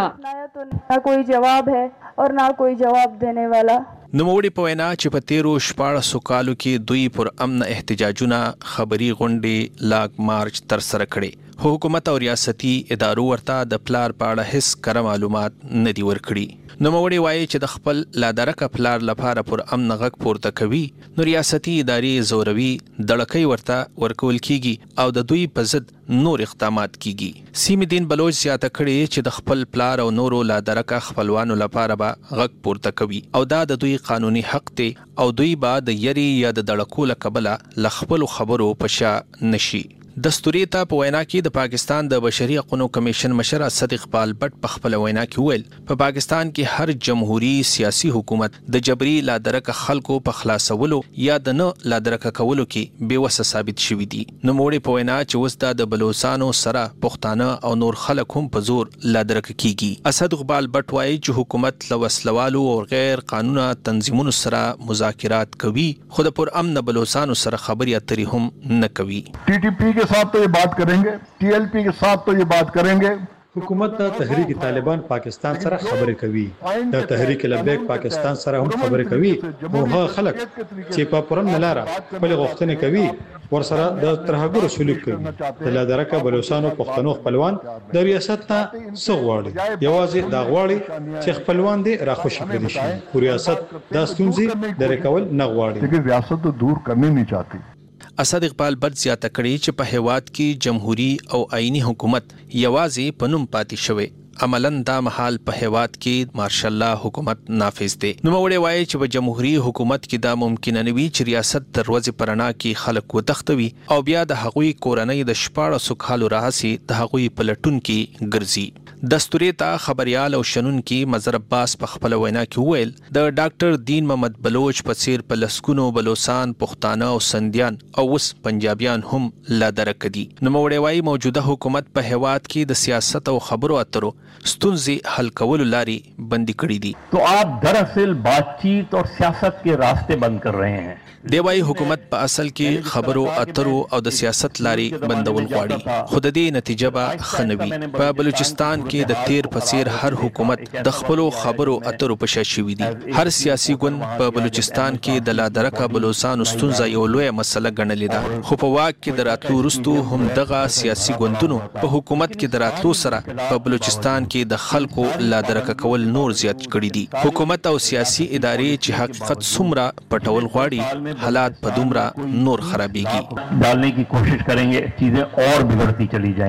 ना कोई जवाब है और ना कोई जवाब देने वाला. نوموړي په وینا چې په تیرو شپاړسو کالو کې دوی پر امن احتجاجونه خبري غونډې لاګ مارچ تر سره کړي. حکومت او ریاستي ادارو ورته د پلار په اړه هیڅ کره معلومات نه دی ورکړي. نوموړي وایي چې د خپل لادرکه پلار لپاره پر امن غږ پورته کوي نو ریاستي ادارې زوروي دړکې ورته ورکول کیږي او د دوی په ضد نور اقدامات کیږي. سیمدین بلوچ زیاته کړي چې د خپل پلار او نورو لادرکه خپلوانو لپاره به غږ پورته کوي او دا د دوی قانوني حق دی او دوی به د یری یا د دړکو لکبله لخپل خبرو پشا نشي. دستوري ته په وینا کې د پاکستان د بشري حقوقو کمیشن مشر اسد اقبال بټ په خپل وینا کې ویل په پاکستان کې هر جمهوریت سیاسي حکومت د جبري لادرکه خلکو په خلاصولو یا د نه لادرکه کولو کې بیوسه ثابت شوی دي. نو موږ په وینا چې وستا د بلوچستانو سره پښتانه او نور خلک هم په زور لادرکه کیږي. اسد اقبال بټ وایي چې حکومت لوسلوالو او غیر قانوني تنظیمونو سره مذاکرات کوي خو د پر امن بلوچستانو سره خبري اترې هم نه کوي. टी टी पी के साथ तो ये बात करेंगे, टी एल पी के साथ तो ये बात करेंगे. حکومت د تحریک طالبان پاکستان سره خبرې کوي، د تحریک لبیک پاکستان سره هم خبرې کوي او هغه خلک چې په پرم نلاره خپل غوښتنې کوي ورسره د ترهګر سلوک کوي. د لادرکه بلوچستانو پښتنو خپلوان د ریاست ته سغواړي یوازې دا غواړي چې خپلوان دې راخوشي کړي شي او ریاست د ستونزې درې کول نه غواړي. لیکن ریاست تو دور کرنے نہیں چاہتی. اسد اقبال بټ زیاته کړي چې په هیواد کې جمهوریت او آئینی حکومت یوازې پنوم پاتې شوی عملاً دا محال په هیواد کې مارشل الله حکومت نافذ دی. نو موږ وایي چې په جمهوریت حکومت کې دا ممکن نه وي چې ریاست دروازه پرانا کې خلک وتښتوي او بیا د هغوی کورنۍ د شپاړسو کالو راهسي د هغوی پلټون کې ګرځي. دستوري ته خبريال او شنن کې مظهر عباس په خپل وینا کې ویل د ډاکټر دین محمد بلوچ په څیر په لسکونو بلوچستان پښتانه او سندیان او وس پنجابیان هم لادرکه دي. نو موږ وایي موجوده حکومت په هیواد کې د سیاست او خبرو اترو ستونزې حل کولو لاري بندي کړې دي. تو آپ دراصل بات چیت اور سیاست کے راستے بند کر رہے ہیں. دی وايي حکومت په اصل کې خبرو اترو او د سیاست لاري بندول غواړي خو د دې نتیجه به خنوي. په بلوچستان کې د تیر پسیر هر حکومت د خپل خبرو اترو په شاشوي دي. هر سیاسي ګوند په بلوچستان کې د لادرکه بلوچستان ستونزه یو لوی مسله ګڼلې ده خو په واک کې دراتلو وروسته هم دغه سیاسي ګوندونو په حکومت کې دراتلو سره په بلوچستان کې د خلکو لادرکه کول نور زیات کړي دي. حکومت او سیاسي ادارې چې حقیقت څومره پټول غواړي حالات په دومره نور خرابېږي. ڈالنے کی کوشش کریں گے چیزیں اور بگڑتی چلی جائیں گی.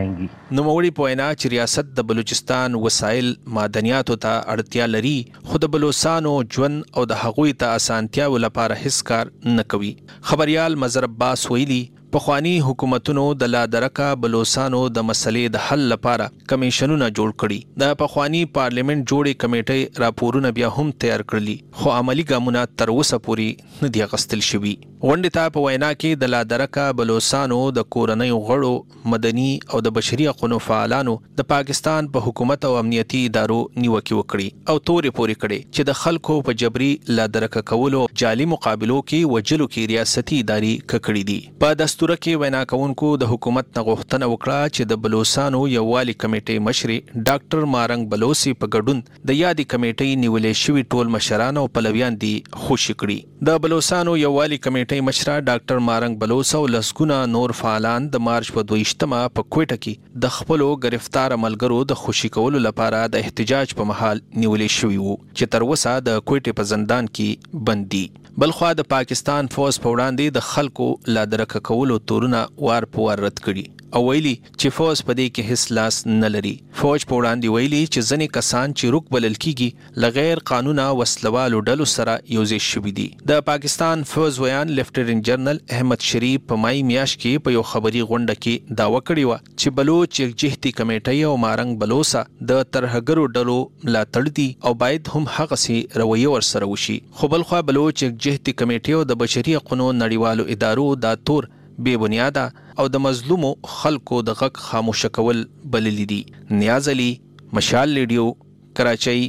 نوموړي په وینا چې ریاست د بلوچستان وسایل معدنیاتو ته اړتیا لري خو د بلوچستانو ژوند او د هغوی ته اسانتیاو لپاره هیڅ کار نه کوي. خبريال مظهر عباس ویلي پخوانی حکومتونو د لادرکه بلوچستانو د مسلې د حل لپاره کمیشنونه جوړ کړي. د پخوانی پارلیمنت جوړې کمیټې راپورونه بیا هم تیار کړلي خو عملی ګامونه تر اوسه پورې نه دي اخیستل شوي. غونډې ته په وینا کې د لادرکه بلوچستانو د کورنیو غړو، مدني او د بشري حقوقو فعالانو د پاکستان په حکومت او امنیتي ادارو نیوکې وکړي او تورې پورې کړي چې د خلکو په جبري لادرکه کولو جعلي مقابلو کې وجلو کې ریاستي اداري ککړې دي. په دستور کې وینا کوونکو د حکومت نه غوښتنه وکړه چې د بلوچستانو یووالي کمیټې مشر ډاکټر مارنګ بلوچي په ګډون د یادې کمیټې نیولې شوی ټول مشران او پلویان دي خوشي کړي. د بلوچستانو یووالي کمیټې مشر ډاکټر مارنګ بلوچ او لسګونه نور فعالان د مارچ په دویشتمه په کوټه کې د خپلو گرفتار ملګرو د خوشي کولو لپاره د احتجاج په محل نیولې شوی وو چې تر اوسه د کوټه په زندان کې بند دي. بلخوا د پاکستان فوج په وړاندې د خلکو لادرکه کولو تورونه وار په وار رد کړي او ویلي چې فوج په دې کې هیڅ لاس نه لري. فوج په وړاندې ویلي چې ځینې کسان چې روک بلل کیږي لغیر قانونه وسلوالو ډلو سره یوځای شوي دي. د پاکستان فوج ویان لیفټیننټ جنرال احمد شریف په مای میاشت کې په یو خبري غونډه کې داوا کړې و چې بلوچ یکجهتي کمیټې او مارنګ بلوسا د ترهګرو ډلو ملاتړ دي او باید هم هغه سي رویه ورسره وشي. خو بلخوا بلوچ یکجهتي کمیټې او د بشري حقوقو نړیوالو ادارو دا تور بے بنیاده او د مظلومو خلکو د غږ خاموشه کول بللی دي. نیاز علي، مشال ریډیو، کراچۍ.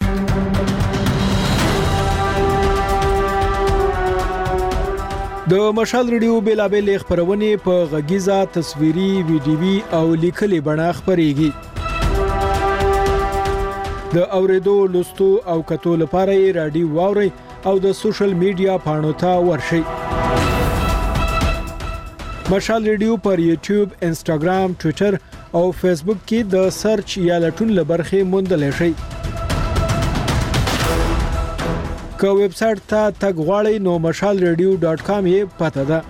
د مشال ریډیو بیلابل خبرونه په غږیزه، تصویري، ویډیوي او لیکلي بڼه خبريږي. د اوریدو، لوستو او کتو لپاره رادیو واوري او د سوشل میډیا پاڼو ته ورشي. مشال ریډیو پر یوټیوب، انسټاګرام، ټوئیټر او فیسبوک کې د سرچ یا لټون لبرخه موندل شي. که ویب سټ ته تګ غواړئ نو مشال ریډیو ډاټ کام یې پته ده.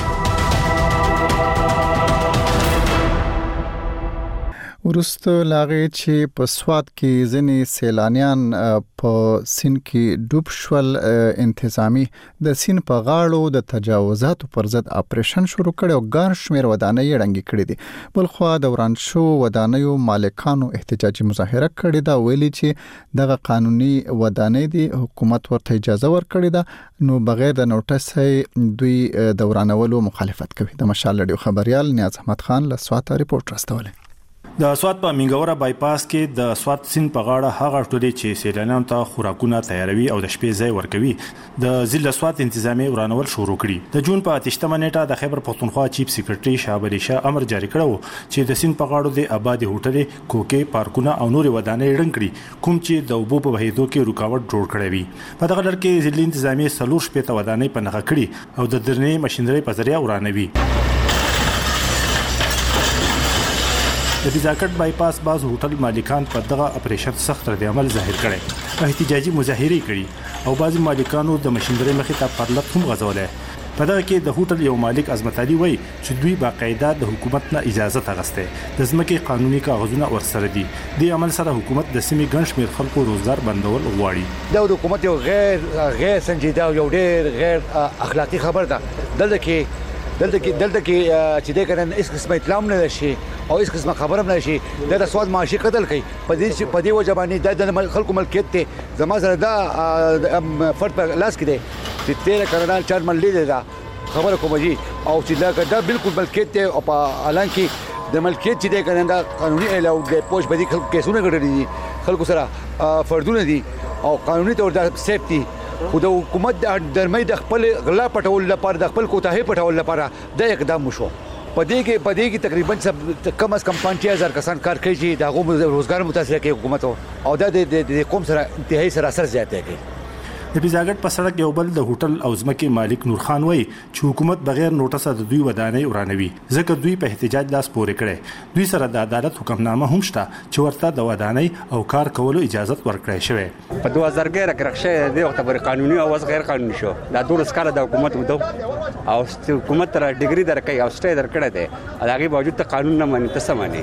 ورسته لاغې چې په سواد کې ځینې سیلانیان په سین کې ډوب شول، انتظامی د سین په غاړو د تجاوزاتو پر ضد اپریشن شروع کړي او ګڼ شمېر ودانۍ ړنګې کړې دي. بلخوا د وران شو ودانیو مالکانو احتجاجي مظاهره کړې ده، ویلي چې دغه قانوني ودانۍ دي حکومت ورته اجازه ورکړې ده نو بغیر د نوټس دوی د ورانولو مخالفت کوي. د مشال ریډیو خبريال نیاز احمد خان له سوات ریپورت راستولی. د سوات په منګوره بایپاس کې د سوات سیند په غاړه هغه ټولې چې سیلانیانو ته خوراکونه تیاروي او د شپې ځای ورکوي د ضلع سوات انتظامی ورانول شروع کړي. د جون په اتشتمه نیټه د خیبر پختونخوا چیف سیکریټري شابري شاه امر جاری کړو چې د سیند په غاړو د آبادی هوټلې، کوکې، پارکونه او نور ودانۍ ړنګ کړي کوم چې د اوبو په بهیدو کې رکاوټ جوړ کړی وي. په دغه لړ کې ضلع انتظامی سلور شپې ته ودانۍ په نغه کړي او د درنې ماشينري په ذریعہ ورانوي. د بیزاکټ بایپاس باز هوټل مالکان په دغه اپریشن سخت رد عمل ظاهر کړي، احتجاجي مظاهره کړي او بعضی مالکانو د ماشينري مخې ته پرلط هم غځولې. په دغه کې د هوټل یو مالک عظمت علي وایي چې دوی باقاعده د حکومت نه اجازه تغسته د ځمکې قانوني کاغذونه ورسره دي. د عمل سره حکومت د سیمې ګڼ شمېر خلکو روزګار بندول غواړي. دا د حکومت یو غیر غیر سنجیده او یو ډېر غیر اخلاقی خبر ده. دلته کې دلته کې دلته کې چې د کنن اس قسمه اطلاع نه شي او اس قسمه خبره نه شي د سواد معاشي قتل کوي. په دې په دې وجبانی د خلکو ملکیت ته زما سره دا فرد په لاس کې دی چې تیرا کانال چارمن لیدل دا خبره کوم جی او چې دا بالکل ملکیت ته او په اعلان کې د ملکیت چې د کنن دا قانوني اعلان د پوش بدی خلکو کیسونه غړي دي، خلکو سره فردونه دي او قانوني تور د سیفټي خو د حکومت د درمۍ د خپل غلا پټول لپاره د خپل کوتاهي پټول لپاره د اقدام وشو. په دې کې په دې کې تقریبا کم از کم پنځه هزار کسان کار کوي چې د هغو روزګار متاثر کوي حکومت او دا د قوم سره انتهایی سره اثر زیاته کوي. د بیزاګټ په سړک یو بل د هوټل او ځمکې مالک نور خان وایي چې حکومت بغیر نوټسه د دوی ودانۍ ورانوي ځکه دوی په احتجاج لاس پورې کړي. دوی سره د عدالت حکمنامه هم شته چې ورته د ودانۍ او کار کولو اجازه ورکړی شوی. په دوه زره کې راکړه دی وخت پر قانوني او غیر قانوني شو دا ډول سکاله د حکومت ودو او حکومت تر ډیګري درکې او سټې درکړه دی هغه باوجود ته قانون نه مانی ته سمانی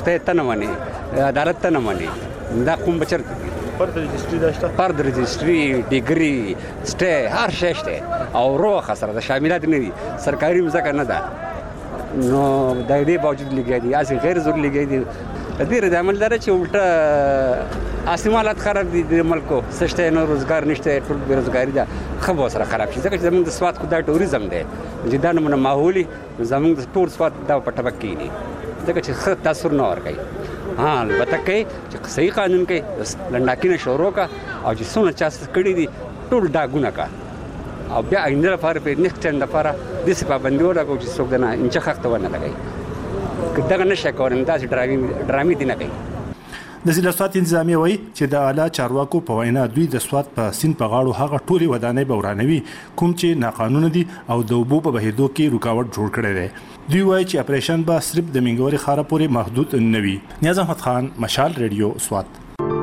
پخته ته نه مني عدالت ته نه مني دا کوم بچر فرد رجستری داشته فرد رجستری ډیګری سټه هر شی شته او روخه سره د شاملات نه دي سرکاري مزکه نه ده نو د دې باوجود لګي دي اسی غیر ضروري لګي دي د دې د عمل دره چې الټا اسمالات خراب دي د ملکو سشته نو روزګار نشته ټول بیروزګاری ده خو سره خراب شي ځکه چې زموږ د سواد کو دا ټوریزم دی چې دا نمونه ماحولي زموږ د ټول سواد دا په ټبک کې دي ځکه چې ښه تاثیر نه ورکوي ها البته کوي چې صحیح قانون کوي لنډاکینه شروع کا او چې څونه چا کړی دي ټول ډاګونه کا او بیا آینده لپاره په نیکسټ ټایم لپاره د څه پابندي ولګو چې څوک نه انچ خخته ونه لګي کله نشه کورن دا چې ډرامي ډرامي دي نه کوي د ضلع سواد انتظامیه وایي چې د اعلی چارواکو په وینا دوی د سواد په سیند په غاړو هغه ټولې ودانۍ به ورانوي کوم چې ناقانونه دي او د اوبو په بهیدو کې رکاوټ جوړ کړی دی دوی وایي چې اپریشن به صرف د منګوري خاره پورې محدود نه وي نیاز احمد خان مشال ریډیو سواد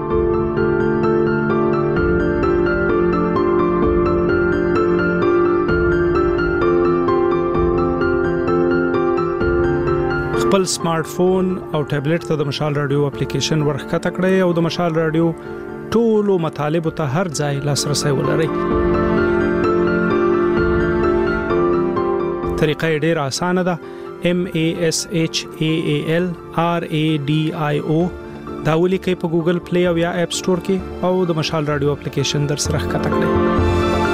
خپل سمارټ فون او ټابلیټ ته د مشال رادیو اپلیکیشن ورخته کړئ او د مشال رادیو ټولو مطالب ته هر ځای لاسرسي ولرئ. طریقه ډیره اسانه ده. M A S H A A L R A D I O دا ولیکئ په ګوګل پلی او یا اپ سٹور کې او د مشال رادیو اپلیکیشن در سره ښکته کړئ.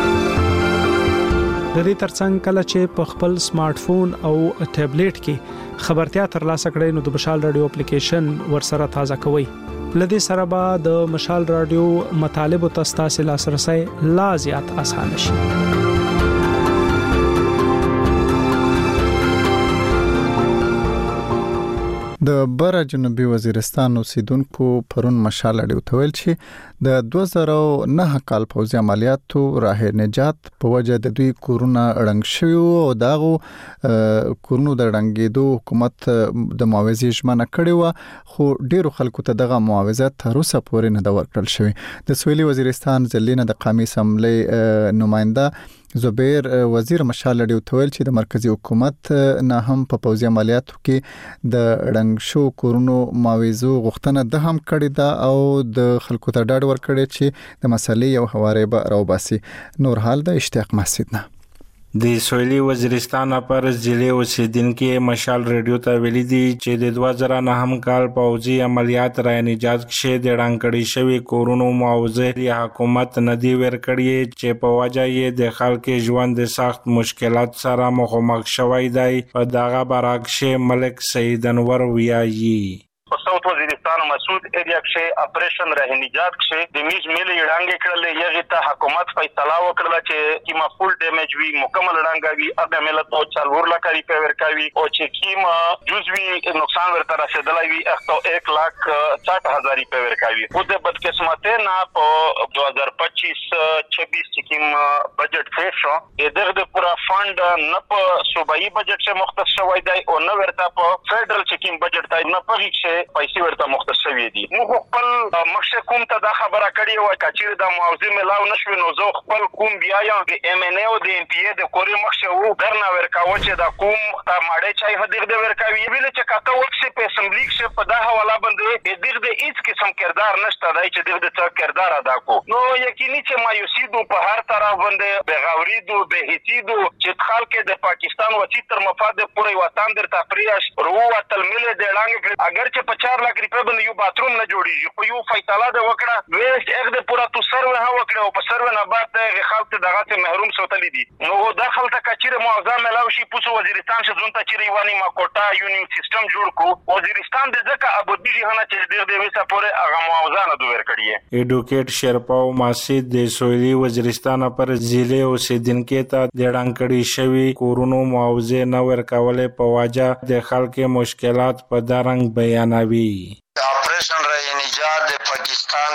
د دې ترڅنګ کله چې په خپل سمارټ فون او ټابلیټ کې خبرتیا ترلاسه کړئ نو د مشال رادیو اپلیکیشن ورسره تازه کوئ. لدې سره به د مشال رادیو مطالب او تاسو لاسرسي لا زیات آسان شي. د بره جنوبي وزیرستان اوسیدونکو پرون مشال رادیو ته ویل چې د دوه زره نه کال پوځي عملیاتو راه نجات په وجه د دوی کورونه اړنګ شوی او داغو کورونو د اړنګېدو حکومت د معاوضې ژمنه کړې و خو ډیرو خلکو ته دغه معاوضه تر اوسه پورې نه دا ورکړل شوی. د سویلي وزیرستان ځلینه د قومي اسمبلی نماینده زبیر وزیر مشال رادیو ته ویل چې د مرکزی حکومت نه هم په پوځي عملیاتو کې د اړنګ شو کورونو معاوضو غوښتنه د هم کړې ده او د خلکو ته ډاډ ورکړي چې د مسلې یو حواله به راوباسي. نور حال د اشتیاق مسجد نه د سویلي وزیرستان پر ضلع اوسیدونکو مشال رادیو ته ویلي دي چې د دوه زره نه هم کال پوځي عملیات را نجات کې د اړنګړې شوی کورونو معاوضه یا حکومت نه دی ورکړي چې په وجه یې د خلکو ژوند د سخت مشکلات سره مخامخ شوی دی. په دغه برعکس ملک سید انور ویایي صوت وزیرستان مسعود ایریا کې اپریشن راه نجات کې د میز ملي وړاندې کړل یغه ته حکومت فیصله وکړه چې کیما فول ډیمیج وی مکمل وړاندې اګه ملت او چالور لا کاری په ورکاوي او چې کیما جزوی نقصان ورته رسیدلای وی एक लाख साठ हजार په ورکاوي. خو د بدقسمته نه په دو हज़ार पच्चीस छब्बीस کې کیما بجټ فیش شو دغه پورا فند نه په صوبایي بجټ څخه مختص شوی دی او نه ورته په فدرال چې کیم بجټ ته نه پېښ پیسې ورته مختص شوی دي. موږ خپل مخشه کوم ته دا خبره کړې و چې د معاوضه ملاو نشو نو زه خپل کوم بیا یا د ام ان ای او د ام پی ای د کوري مخشه وو درنه ورکاو چې دا کوم تا ماړې چای هدیغ د ورکاوي ویل چې کاته وکسه په اسمبلی کې په دا حواله باندې د دغه د هیڅ قسم کردار نشته دی چې دغه د کردار ادا کو. نو یقیني چې مایوسی دو په هر طرف باندې بغاوری دو به هیڅ دو چې خلک د پاکستان وسی تر مفاد پورې وطن در تفریش رو وتل مل د لاندې اگر چې په चार लाख روپے باندې یو باتروم نه جوړیږي خو یو فیصله ده وکړه ویسټ اګ د پورا تو سرو ها وکړه او په سرو نه بعد د خلک دغه ته محروم سوتلی دي. نو داخل ته کچره معاوضه ملاوي شي پوسو وزیرستان شه ځون ته چیرې وانی ما کوټا یونین سیستم جوړ کو وزیرستان د ځکه ابودی جهانه چې ډېر د وسه پورې هغه معاوضه نه دوی ورکړي. ایډوکیټ شرپاو ماسید د سویلي وزیرستان پر ضلع اوسیدونکو ته د اړنګړې شوی کورونو معاوضه نه ورکولې په وجه د خلکو مشکلات په درنګ بیانوي. ऑपरेशन रही निजात दे पाकिस्तान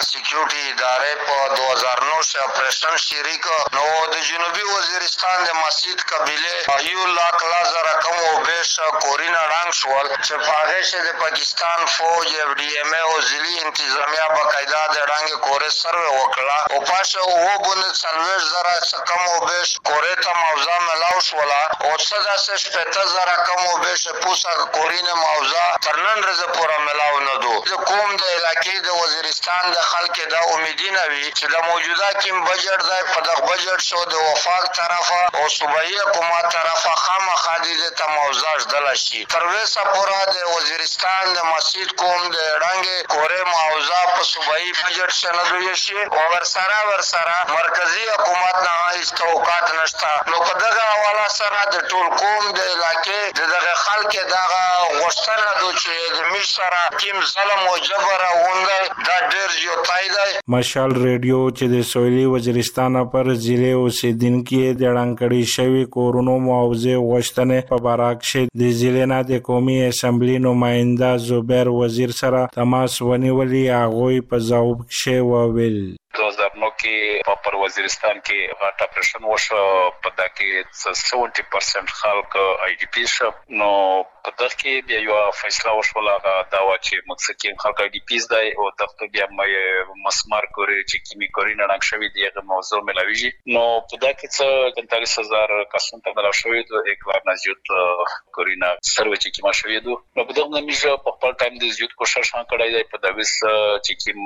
سکیورټي ادارې په دو هزار نو سے اپریشن شریک نو د جنوبي وزیرستان د مسجد قبيله یو لاک لازر رقم او بیش کورینا ډنګ شول چې هغه شه د پاکستان فوج اف ډي ایم او ځلي انتظامیه باقاعده د ډنګ کورې سروې وکړه او پاشه وو بونه څلور زره کم او بیش کورې ته موضوع ملاو شولا او صدا سے شپږ زره کم او بیش پوسا کورینه موضوع ترنن رز پورا ملاو نه دو د کوم د علاقې د وزیرستان د خلک د امیدینه وی چې د موجوده کیم بجټ د په دغه بجټ شو د وفاق طرفه او صوبایي حکومت طرفه خامخا د ته موضوع دل شي تر وسه پورا د وزیرستان د مسجد کوم د ډنګ کورې موضوع په صوبایي بجټ شنه دوی شي او ورسره ورسره مرکزی حکومت نه هیڅ توقعات نشته نو په دغه حواله سره د ټول قوم د علاقې د دغه خلک دغه غوښتنه د چې د مشره کیم ظلم او جبر غونډه دا ډېر زیاتای دی مشال ریډیو چې د سویلي وزیرستان پر ضلع اوسیدونکو د ډنګړی شوی کورونو معاوضه غوښتنه په باراک شه د ضلع نه د قومي اسمبلی نماینده زبیر وزیر سره تماس ونیولي هغه په ځواب کې وویل دو هزار نو کې په وزیرستان کې غاټ اپریشن وشو په دغه سبعین پرسنټ خلک آی ډی پی شو نو په دغه کې بیا یو فیصله وشوله دا و چې مقصد کې خلک آی ډی پیز دی او دغه بیا مې مسمار کوي چې کیمی کوي نه نقش شوی دی هغه موضوع ملاویږي نو په دغه کې څه پنځه هزار کسان ته ملاو شوی دی یک لار نزیوت کورینا سروي چې کیما شوی دی نو په دغه نمیجه په خپل ټایم د زیوت کوشش هم کړی دی په دغه چې کیم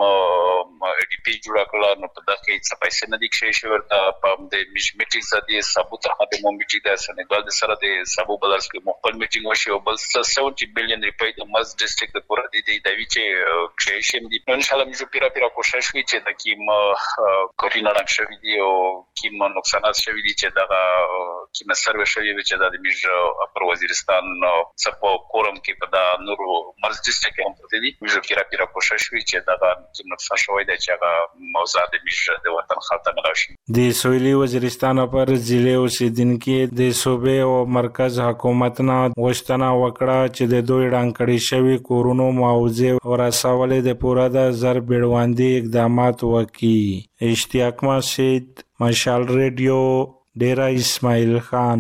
آی ډی پی جوړ نو په دغه کې څه پیسې نه دي کې شي ورته په د میش میټینګ سره د ثبوت هغه مو میټینګ د سنګال د سره د سبو بدلس کې مخکل میټینګ وشي او بل سبعین بلین روپۍ د مز ډیسټریکټ د پوره دي د دوی چې کې شي دي ان شاء الله موږ پیرا پیرا کوشش کوي چې د کیم کورینا راښوي دي او کیم نقصانات شوي دي چې دغه کیم سروي شوی وي چې د میش پر وزیرستان سپو کورم کې په د نورو مز ډیسټریکټ هم پروت دي موږ پیرا پیرا کوشش کوي چې دغه کیم نقصان شوی دی چې هغه موضوع د میش د وطن خاطر راشي د سویلي وزیرستان پر ضلع اوسیدونکو د صوبې او مرکز حکومت نه غوښتنه وکړه چې د دوی ډنګړی شوی کورونو معاوضه ورسولې د پوره د زر بیړوندي اقدامات وکړي اشتیاق مسجد مشال ریډیو ډیرا اسماعیل خان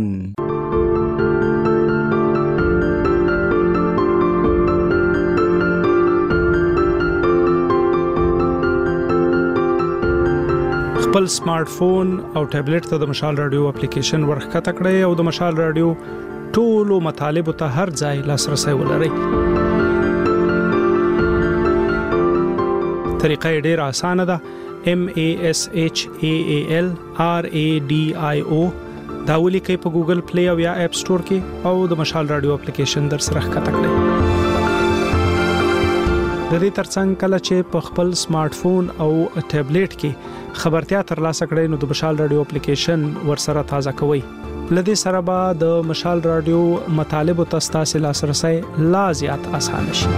خپل سمارټ فون او ټابلیټ ته د مشال رادیو اپلیکیشن ورخته کړئ او د مشال رادیو ټولو مطالب ته هر ځای لاسرسي ولرئ. طریقه ډېره اسانه ده. M A S H A A L R A D I O دا ولیکئ په ګوګل پلی او یا اپ سٹور کې او د مشال رادیو اپلیکیشن در سره ښکته کړئ. د دې ترڅنګ کله چې په خپل سمارټ فون او ټابلیټ کې خبرتیا ترلاسه کړئ نو د مشال رادیو اپلیکیشن ورسره تازه کوئ. لدې سره به د مشال رادیو مطالب او تاسو لاسرسي لا زیات آسان شي.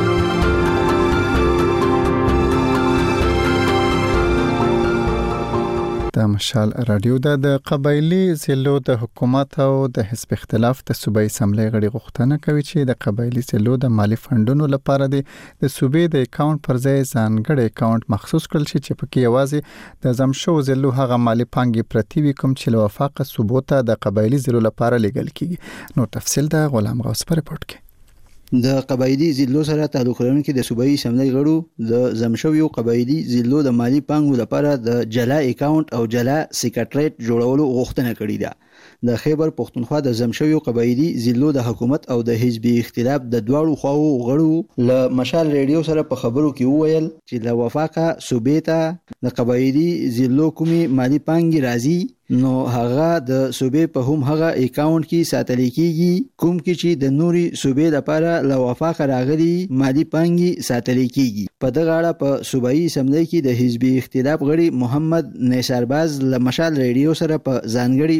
د مشال رادیو د قبایلی ضلعو د حکومت او د حزب اختلاف د صوبایي اسمبلی غړي غوښتنه کوي چې د قبایلی ضلعو د مالی فندونو لپاره د صوبې د اکاونټ پر ځای ځانګړی اکاونټ مخصوص کړل شي چې پکې یوازې د زمشو ضلعو هغه مالی پانګې پرتی وي کوم چې لوافق صوبو ته د قبایلی ضلعو لپاره لګل کیږي. نو تفصیل د غلام غوث پر رپورت کې د قبایلی ضلعو سره تعلق لرونکي د صوبایي اسمبلی غړو د زمشویو قبایلی ضلعو د مالی پانګو لپاره د جلا اکاونټ او جلا سیکریټریټ جوړولو غوښتنه کړې ده. د خیبر پښتونخوا د زمشویو قبایلی ضلعو د حکومت او د حزب اختلاف د دواړو خواو غړو له مشال ریډیو سره په خبرو کې وویل چې له وفاقه صوبې ته د قبایلی ضلعو کومي مالی پانګي راځي نو هغه د صوبې په هم هغه اکاونټ کې ساتل کیږي کوم کې چې د نوري صوبې لپاره له وفاقه راغلي مالی پانګي ساتل کیږي. په دغه اړه په صوبایي اسمبلی کې د حزب اختلاف غړي محمد نیسارباز له مشال ریډیو سره په ځانګړي مرکه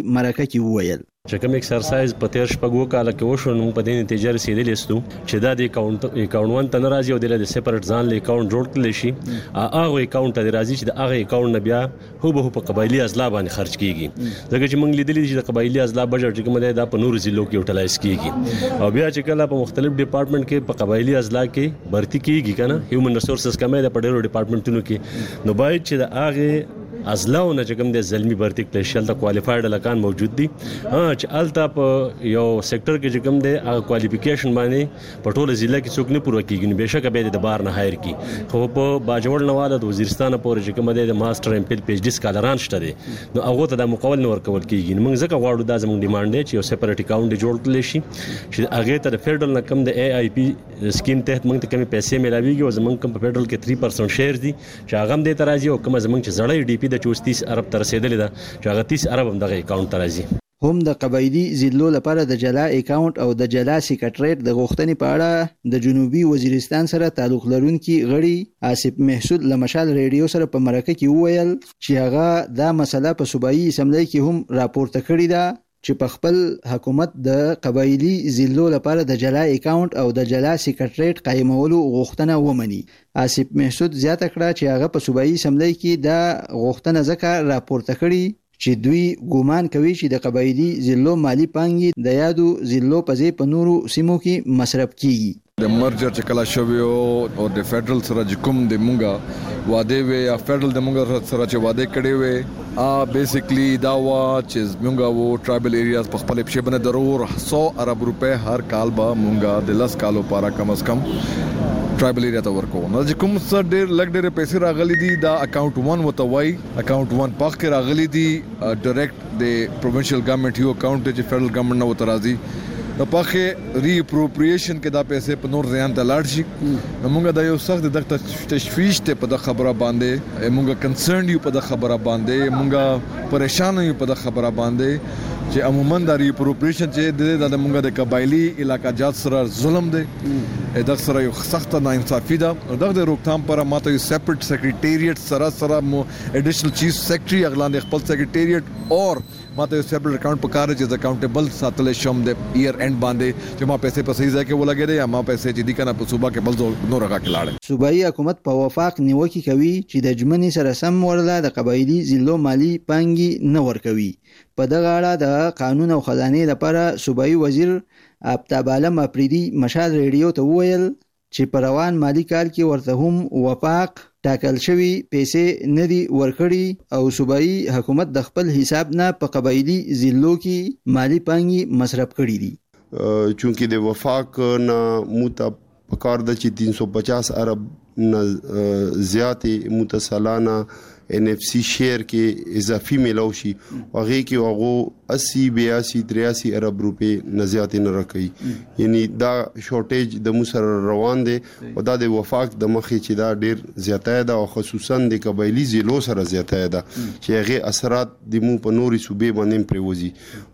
مرکه کې وویل چې کوم ایکسرسایز په تیر شپږو کال کې وشو نو په دې نتیجه رسیدلې ستو چې دا د اکاونټ اکاونټ ته ناراضي او د سپریټ ځان له اکاونټ جوړ کړل شي هغه اکاونټ ته راځي چې د هغه اکاونټ نه بیا هو به په قبایلی ازلا باندې خرج کیږي ځکه چې موږ لیدلې چې د قبایلی ازلا بجټ کوم دی دا په نور ضلعو کې یوټیلایز کیږي او بیا چې کله په مختلف ډپارټمنټ کې په قبایلی ازلا کې بھرتی کیږي کنه هیومن ریسورسز کمه ده په ډیرو ډپارټمنټونو کې نو باید چې د هغه ازلاونه چې کوم د زلمی بھرتی کله شل ته کوالیفاید لکان موجود دي ها چې التا په یو سېکټر کې چې کوم دی هغه کوالیفیکیشن باندې په ټوله ضلع کې څوک نه پوره کیږي نو بهشکه به د بار نه هایر کی خو په باجوړ نواله د وزیرستان پورې چې کوم دی د ماستر ایم پی ایچ ډی سکالران شته دي نو هغه ته د مقابل نور کول کیږي نو موږ ځکه غواړو دا زموږ ډیماند دی چې یو سپریټ اکاونټ جوړ کړل شي چې هغه ته د فدرل نه کم د ای آی پی سکیم تحت موږ ته کمی پیسې ملاويږي او زموږ کم په فدرل کې تین پرسنټ شیر دي چې هغه هم د ترازی او کوم زموږ چې زړې ډی پی د چوستیس ارب تر رسیدلې ده چې هغه تیس ارب هم دغه اکاونټ ته راځي هم د قبایلی ضلعو لپاره د جلا اکاونټ او د جلا سیکریټریټ د غوښتنې په اړه د جنوبي وزیرستان سره تعلق لرونکي غړي آصف محسود له مشال ریډیو سره په مرکه کې وویل چې هغه دا مسله په صوبایي اسمبلی کې هم راپورته کړې ده چې په خپل حکومت د قبایلی ضلعو لپاره د جلا اکاونټ او د جلا سیکریټریټ قائمولو غوښتنه ومني آصف محسود زیاته کړه چې هغه په صوبایي اسمبلی کې دا غوښتنه ځکه راپورته کړي چې دوی ګومان کوي چې د قبایلی ضلعو مالی پانګې د یادو ضلعو په ځای په نورو سیمو کې مصرف کیږي د مرجر چې کله شوی او د فدرل سره چې کوم د مونږه واده وي یا فدرل د مونږ سره چې واده کړي وي ا بیسیکلی دا وا چې مونږه وو ټرایبل ایریاز په خپل په شبنه ضرور سو ارب روپے هر کال به مونږه د لس کالو لپاره کم از کم ټرایبل ایریا ته ورکو نو چې کوم څه ډېر لګ ډېر پیسې راغلي دي دا اکاونټ ون وته وای اکاونټ ون پاک کې راغلي دي ډایرکټ د پروینشل ګورنمنت یو اکاونټ چې فدرل ګورنمنت نو وته راځي نو پخې ری اپروپریشن کې دا پیسې په نور ځان ته لاړ شي نو موږ دا یو سخت د تشویش ته په د خبره باندې موږ کنسرن یو په د خبره باندې موږ پریشان یو په د خبره باندې چې عموما د ری اپروپریشن چې د موږ د قبایلی علاقې جات سره ظلم دی د سره یو سخت ناانصافي ده او د روکثام پر ماته یو سپریټ سیکریټریټ سره سره مو اډیشنل چیف سیکریټري اغلان د خپل سیکریټریټ اور ماته یو سپریټ اکاونټ په کار چې اکاونټیبل ساتل شم د ایر اینڈ باندې چې ما پیسې په صحیح ځای کې ولګېدې یا ما پیسې چې دي کنه په صوبا کې بل نور راکې لاړ صوبایي حکومت په وفاق نیوکه کوي چې د جمنې سره سم ورله د قبایلی ضلعو مالی پانګي نه ورکوي په دغه اړه د قانون او خزانه لپاره صوبایي وزیر آفتاب عالم افریدي مشال ریډیو ته وویل چې په روان مالی کال کې ورته هم وفاق ټاکل شوی پیسې ندي ورکړي او صوبایي حکومت د خپل حساب نه په قبایلی ضلعو کې مالی پانګي مصرف کړي دي چونکی د وفاق نه موته پکار د چې تین سو پچاس ارب نه زیاتې متسلانه ان اف سی شیر کې اضافي ملو شي هغه کې هغه اسی بیاسی تریاسی ارب روپے نه زیات نه راکې یعنی دا شورټیج د موسر روان دي او دا د وفاق د مخې چې دا ډیر زیاته ده او خصوصا د قبایلی ضلعو سره زیاته ده چې هغه اثرات د مو په نوري صوبې باندې پریوزي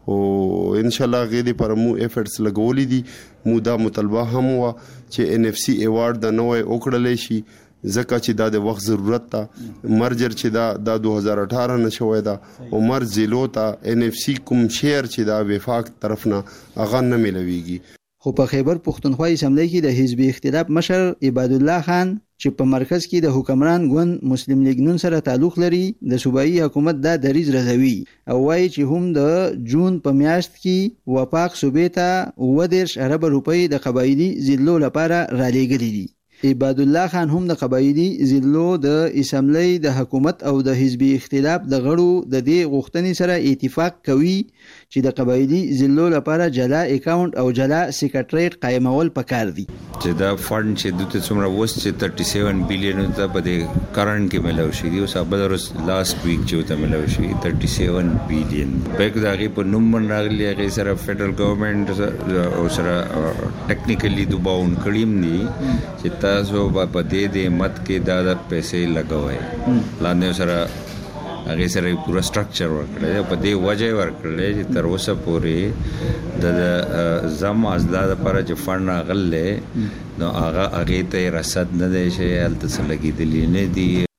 او ان شاء الله غیر پر مو افورټس لګولې دي مو دا مطالبه هم وا چې ان اف سی ایوارډ د نوې وکړلې شي زکه چې دا د وخت ضرورت ته مرجر چې دا د دو هزار اٹھارہ نه شوې ده او مرز ضلعو ته ان اف سی کوم شیر چې دا وفاق طرف نه اغه نه ملويږي خو په خیبر پختونخوا اسمبلی کې د حزب اختلاف مشر عباد الله خان چې په مرکز کې د حکمران ګوند مسلم لیگ نون سره تعلق لري د صوبایي حکومت دا دریز رضوي او وايي چې هم د جون په میاشت کې وفاق صوبې ته اوه دېرش ارب روپۍ د قبایلی ضلعو لپاره را لېږلي دي عباد الله خان هم د قبایلی ضلعو د اسمبلی د حکومت او د حزب اختلاف د غړو د دې غوښتنې سره اتفاق کوي چې د قبایلی ضلعو لپاره جلا اکاونټ او جلا سیکریټریټ قائمول پکار دي چې دا فند چې دته څومره وس چې سیتیس بلین ته په دې کرنٹ کې ملو شي دی او سبل لاست ویک چې ته ملو شي سیتیس بلین بیک دا غي په نوم راغلی هغه سره فدرل ګورنمنت او سره ټیکنیکلی دوباون کړیم دي چې تاسو په دې دې مت کې دا د پیسې لګوي لاندې سره هغه سره پورا سټرکچر ورکړل په دې وجه ورکړل چې تر اوسه پورې د زم ازداد لپاره چې فند غلې نو هغه هغه ته رصد نه دی شي الته لګیدلی نه دی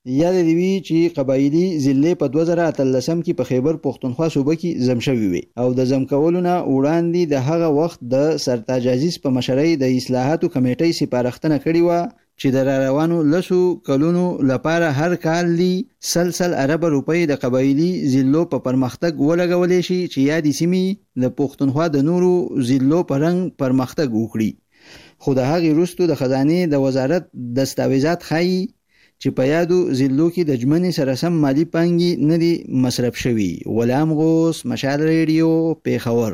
یاد دی وی چې قبایلی ضلع په دوه زره اتلسم کې په خیبر پښتونخوا صوبه کې زم شوی وي او د زم کولونه وړاندې د هغه وخت د سرتاج عزیز په مشرۍ د اصلاحاتو کمیټې سپارښتنه کړې و چې د روانو لسو کلونو لپاره هر کال لی سلسل ارب روپۍ د قبایلی ضلعو په پرمختګ ولګولې شي چې یادې سیمې د پښتونخوا د نورو ضلعو په رنګ پرمختګ وکړي خو د هغې وروسته د خزانې د وزارت دستاویزات ښایي چې په یادو ضلعو کې د ژمنې سره سم مالي پانګې نه دي مصرف شوي. غلام غوث، مشال ریډیو، پیښور.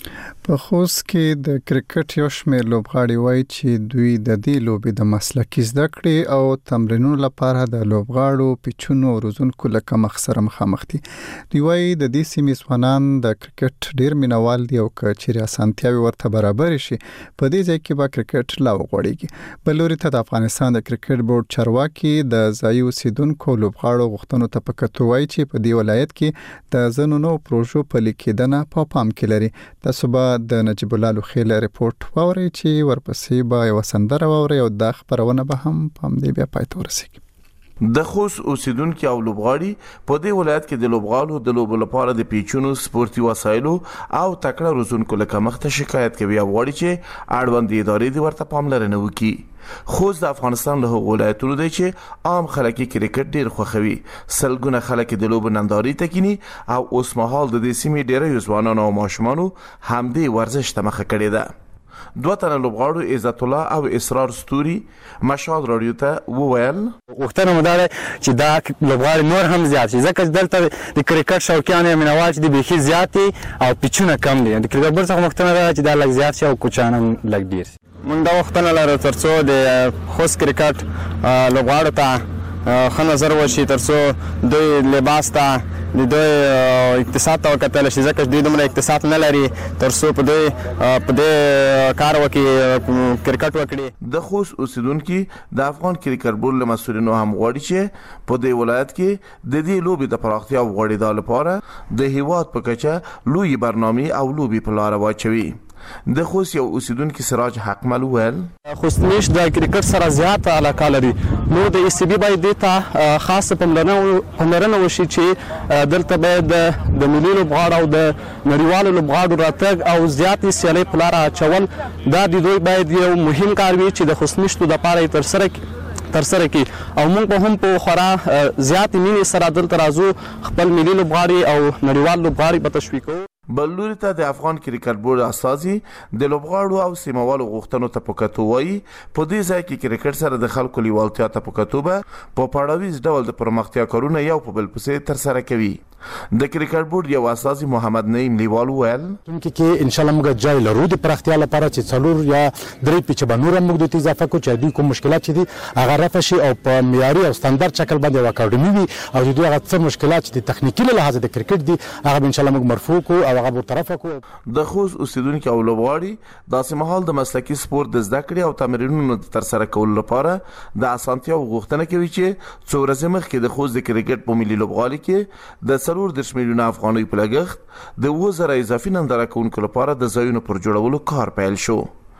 په خوست کې د کرکټ یو شمېر لوبغاړي وایي چې دوی د دې لوبې د مسلکي زده کړې او تمرینونو لپاره د لوبغاړو پیچونو او روزونکو له کمښت سره مخامخ دي. دوی وایي د دې سیمې ځوانان د کرکټ ډېر مینوال دي او که چیرې اسانتیاوې ورته برابرې شي په دې ځای کې به کرکټ لا وغوړېږي. بل لوري ته د افغانستان د کرکټ بورډ چارواکي د ځایي اوسیدونکو لوبغاړو غوښتنو ته په کتو وایي چې په دې ولایت کې د ځینو نوو پروژو پلي کېدنه په پام کې لري. تاسو به د نجیب الله لوخیل ریپورت واورئ چې ورپسې به یو سندره واورئ او دا خبرونه به هم په همدې بیا پای ته ورسیږي. د خوست اوسیدونکو او لوبغاړي په دې ولایت کې د لوبغاړو د لوبو لپاره د پیچونو سپورتي وسایلو او تکړه روزونکو له کمښت شکایت کوي او غواړي چې اړوند ادارې د ورته پاملرنه وکړي. خوست د افغانستان له ولایتونو دی چې عام خلک کرکټ ډیر خوښوي. سلګونه خلک د لوبو ننداري ته کینی او اوس مهال د دې سیمې ډیری ځوانانو او ماشومانو همدې ورزش ته مخه کړې ده. دوه تنه لوبغاړو عزت الله او اسرار ستوري مشال رادیو ته وویل وختونه مدار چې دا لوبغاړي نور هم زیات شي ځکه دلته د کرکټ شوقیان یې مینوال چې د بيخي زیات او پیچونه کم دي. د کرکټ بل څخه وختونه چې دا لږ زیات شي او کوچانه لږ ډیر شي. مونږ دا وختونه لرو ترڅو د خوست کرکټ لوبغاړو ته ښه نظر وشي ترڅو دوی لباس ته د دوی اقتصاد ته وکتل شي ځکه دوی دومره اقتصاد نه لري ترڅو په دوی په دې کار وکړي کرکټ وکړي. د خوست اوسیدونکو د افغان کرکټ بورډ له مسؤلینو هم غواړي چې په دې ولایت کې د دې لوبې د پراختیا او غوړېدا لپاره د هیواد په کچه لوی برنامه او لوبې په لار واچوي. د خوست یو اوسیدونکو سراج حقمل ویل خوستمیش د کرکټ سره زیات علاقه لري نو د ای سی بي باید ته خاصه پاملرنه وشي چې دلته باید د ملي لوبغاړو او د نړیوالو لوبغاړو راتګ او زیاتې سیالۍ په لاره اچول دا د دوی باید یو مهم کار وي چې د خوستمیشتو لپاره تر سره تر سره کی او موږ په هم په خورا زیات مینې سره دلته راځو خپل ملي لوبغاړي او نړیوال لوبغاړي په تشویق کوو. بل لوري ته د افغان کرکټ بورډ استازي د لوبغاړو او سیموالو غوښتنو ته په کتو وایي په دې ځای کې کرکټ سره د خلکو لیوالتیا ته په کتو به په پړاویز ډول د پرمختیا کارونه یو په بل پسې تر سره کوي. د کرکټ بورډ یو استازي محمد نعیم لیوال ویل چې ان شاء الله موږ ځای لرو د پراختیا لپاره چې څلور یا درې پیچ به نور موږ د اضافه کو چې دوی کوم مشکلات چې دي هغه رفع شي او په معیاري او ستاندرد شکل باندې وکړمي وي او د دوی هغه څه مشکلات چې تخنیکی له لحاظه د کرکټ دي هغه ان شاء الله موږ مرفوع کو او هغه برطرف کو. د خوست اوسیدونکو او لوبغاړي داسې مهال د مسلکي سپورت د زده کړې او تمرینونو د تر سره کولو لپاره د اسانتیا غوښتنه کوي چې څو ورځې مخکې د خوست د کرکټ په ملي لوبغالي کې د څلور دېرش میلیونه افغانۍ په لګښت د اووه زره اضافي ننداره کوونکو لپاره د ځایونو پر جوړولو کار پیل شو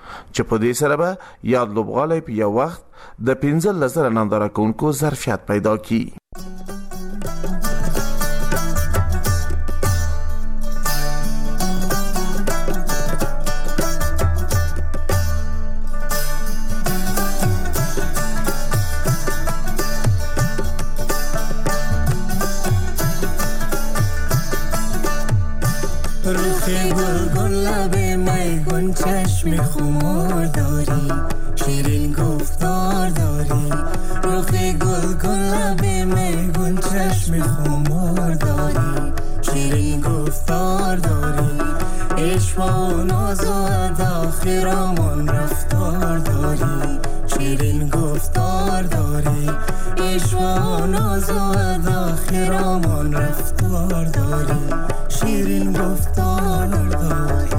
چې په دې سره به یاد لوبغالی په یو وخت د پنځلس زره ننداره کوونکو ظرفیت پیدا کړي. چشم خمار داری شیرین گفتار داری رخ گل گل لب میگون چشم خمار داری شیرین گفتار داری عشق و ناز و ادا خیرامون رفتار داری شیرین گفتار داری عشق و ناز و ادا خیرامون رفتار داری شیرین گفتار داری.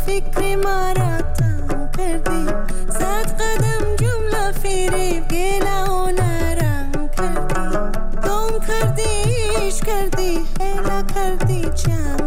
فکر مارا تنگ کردی صد قدم جمله فریب گله و نرنگ کردی گم کردی عشق کردی حیله کردی جنگ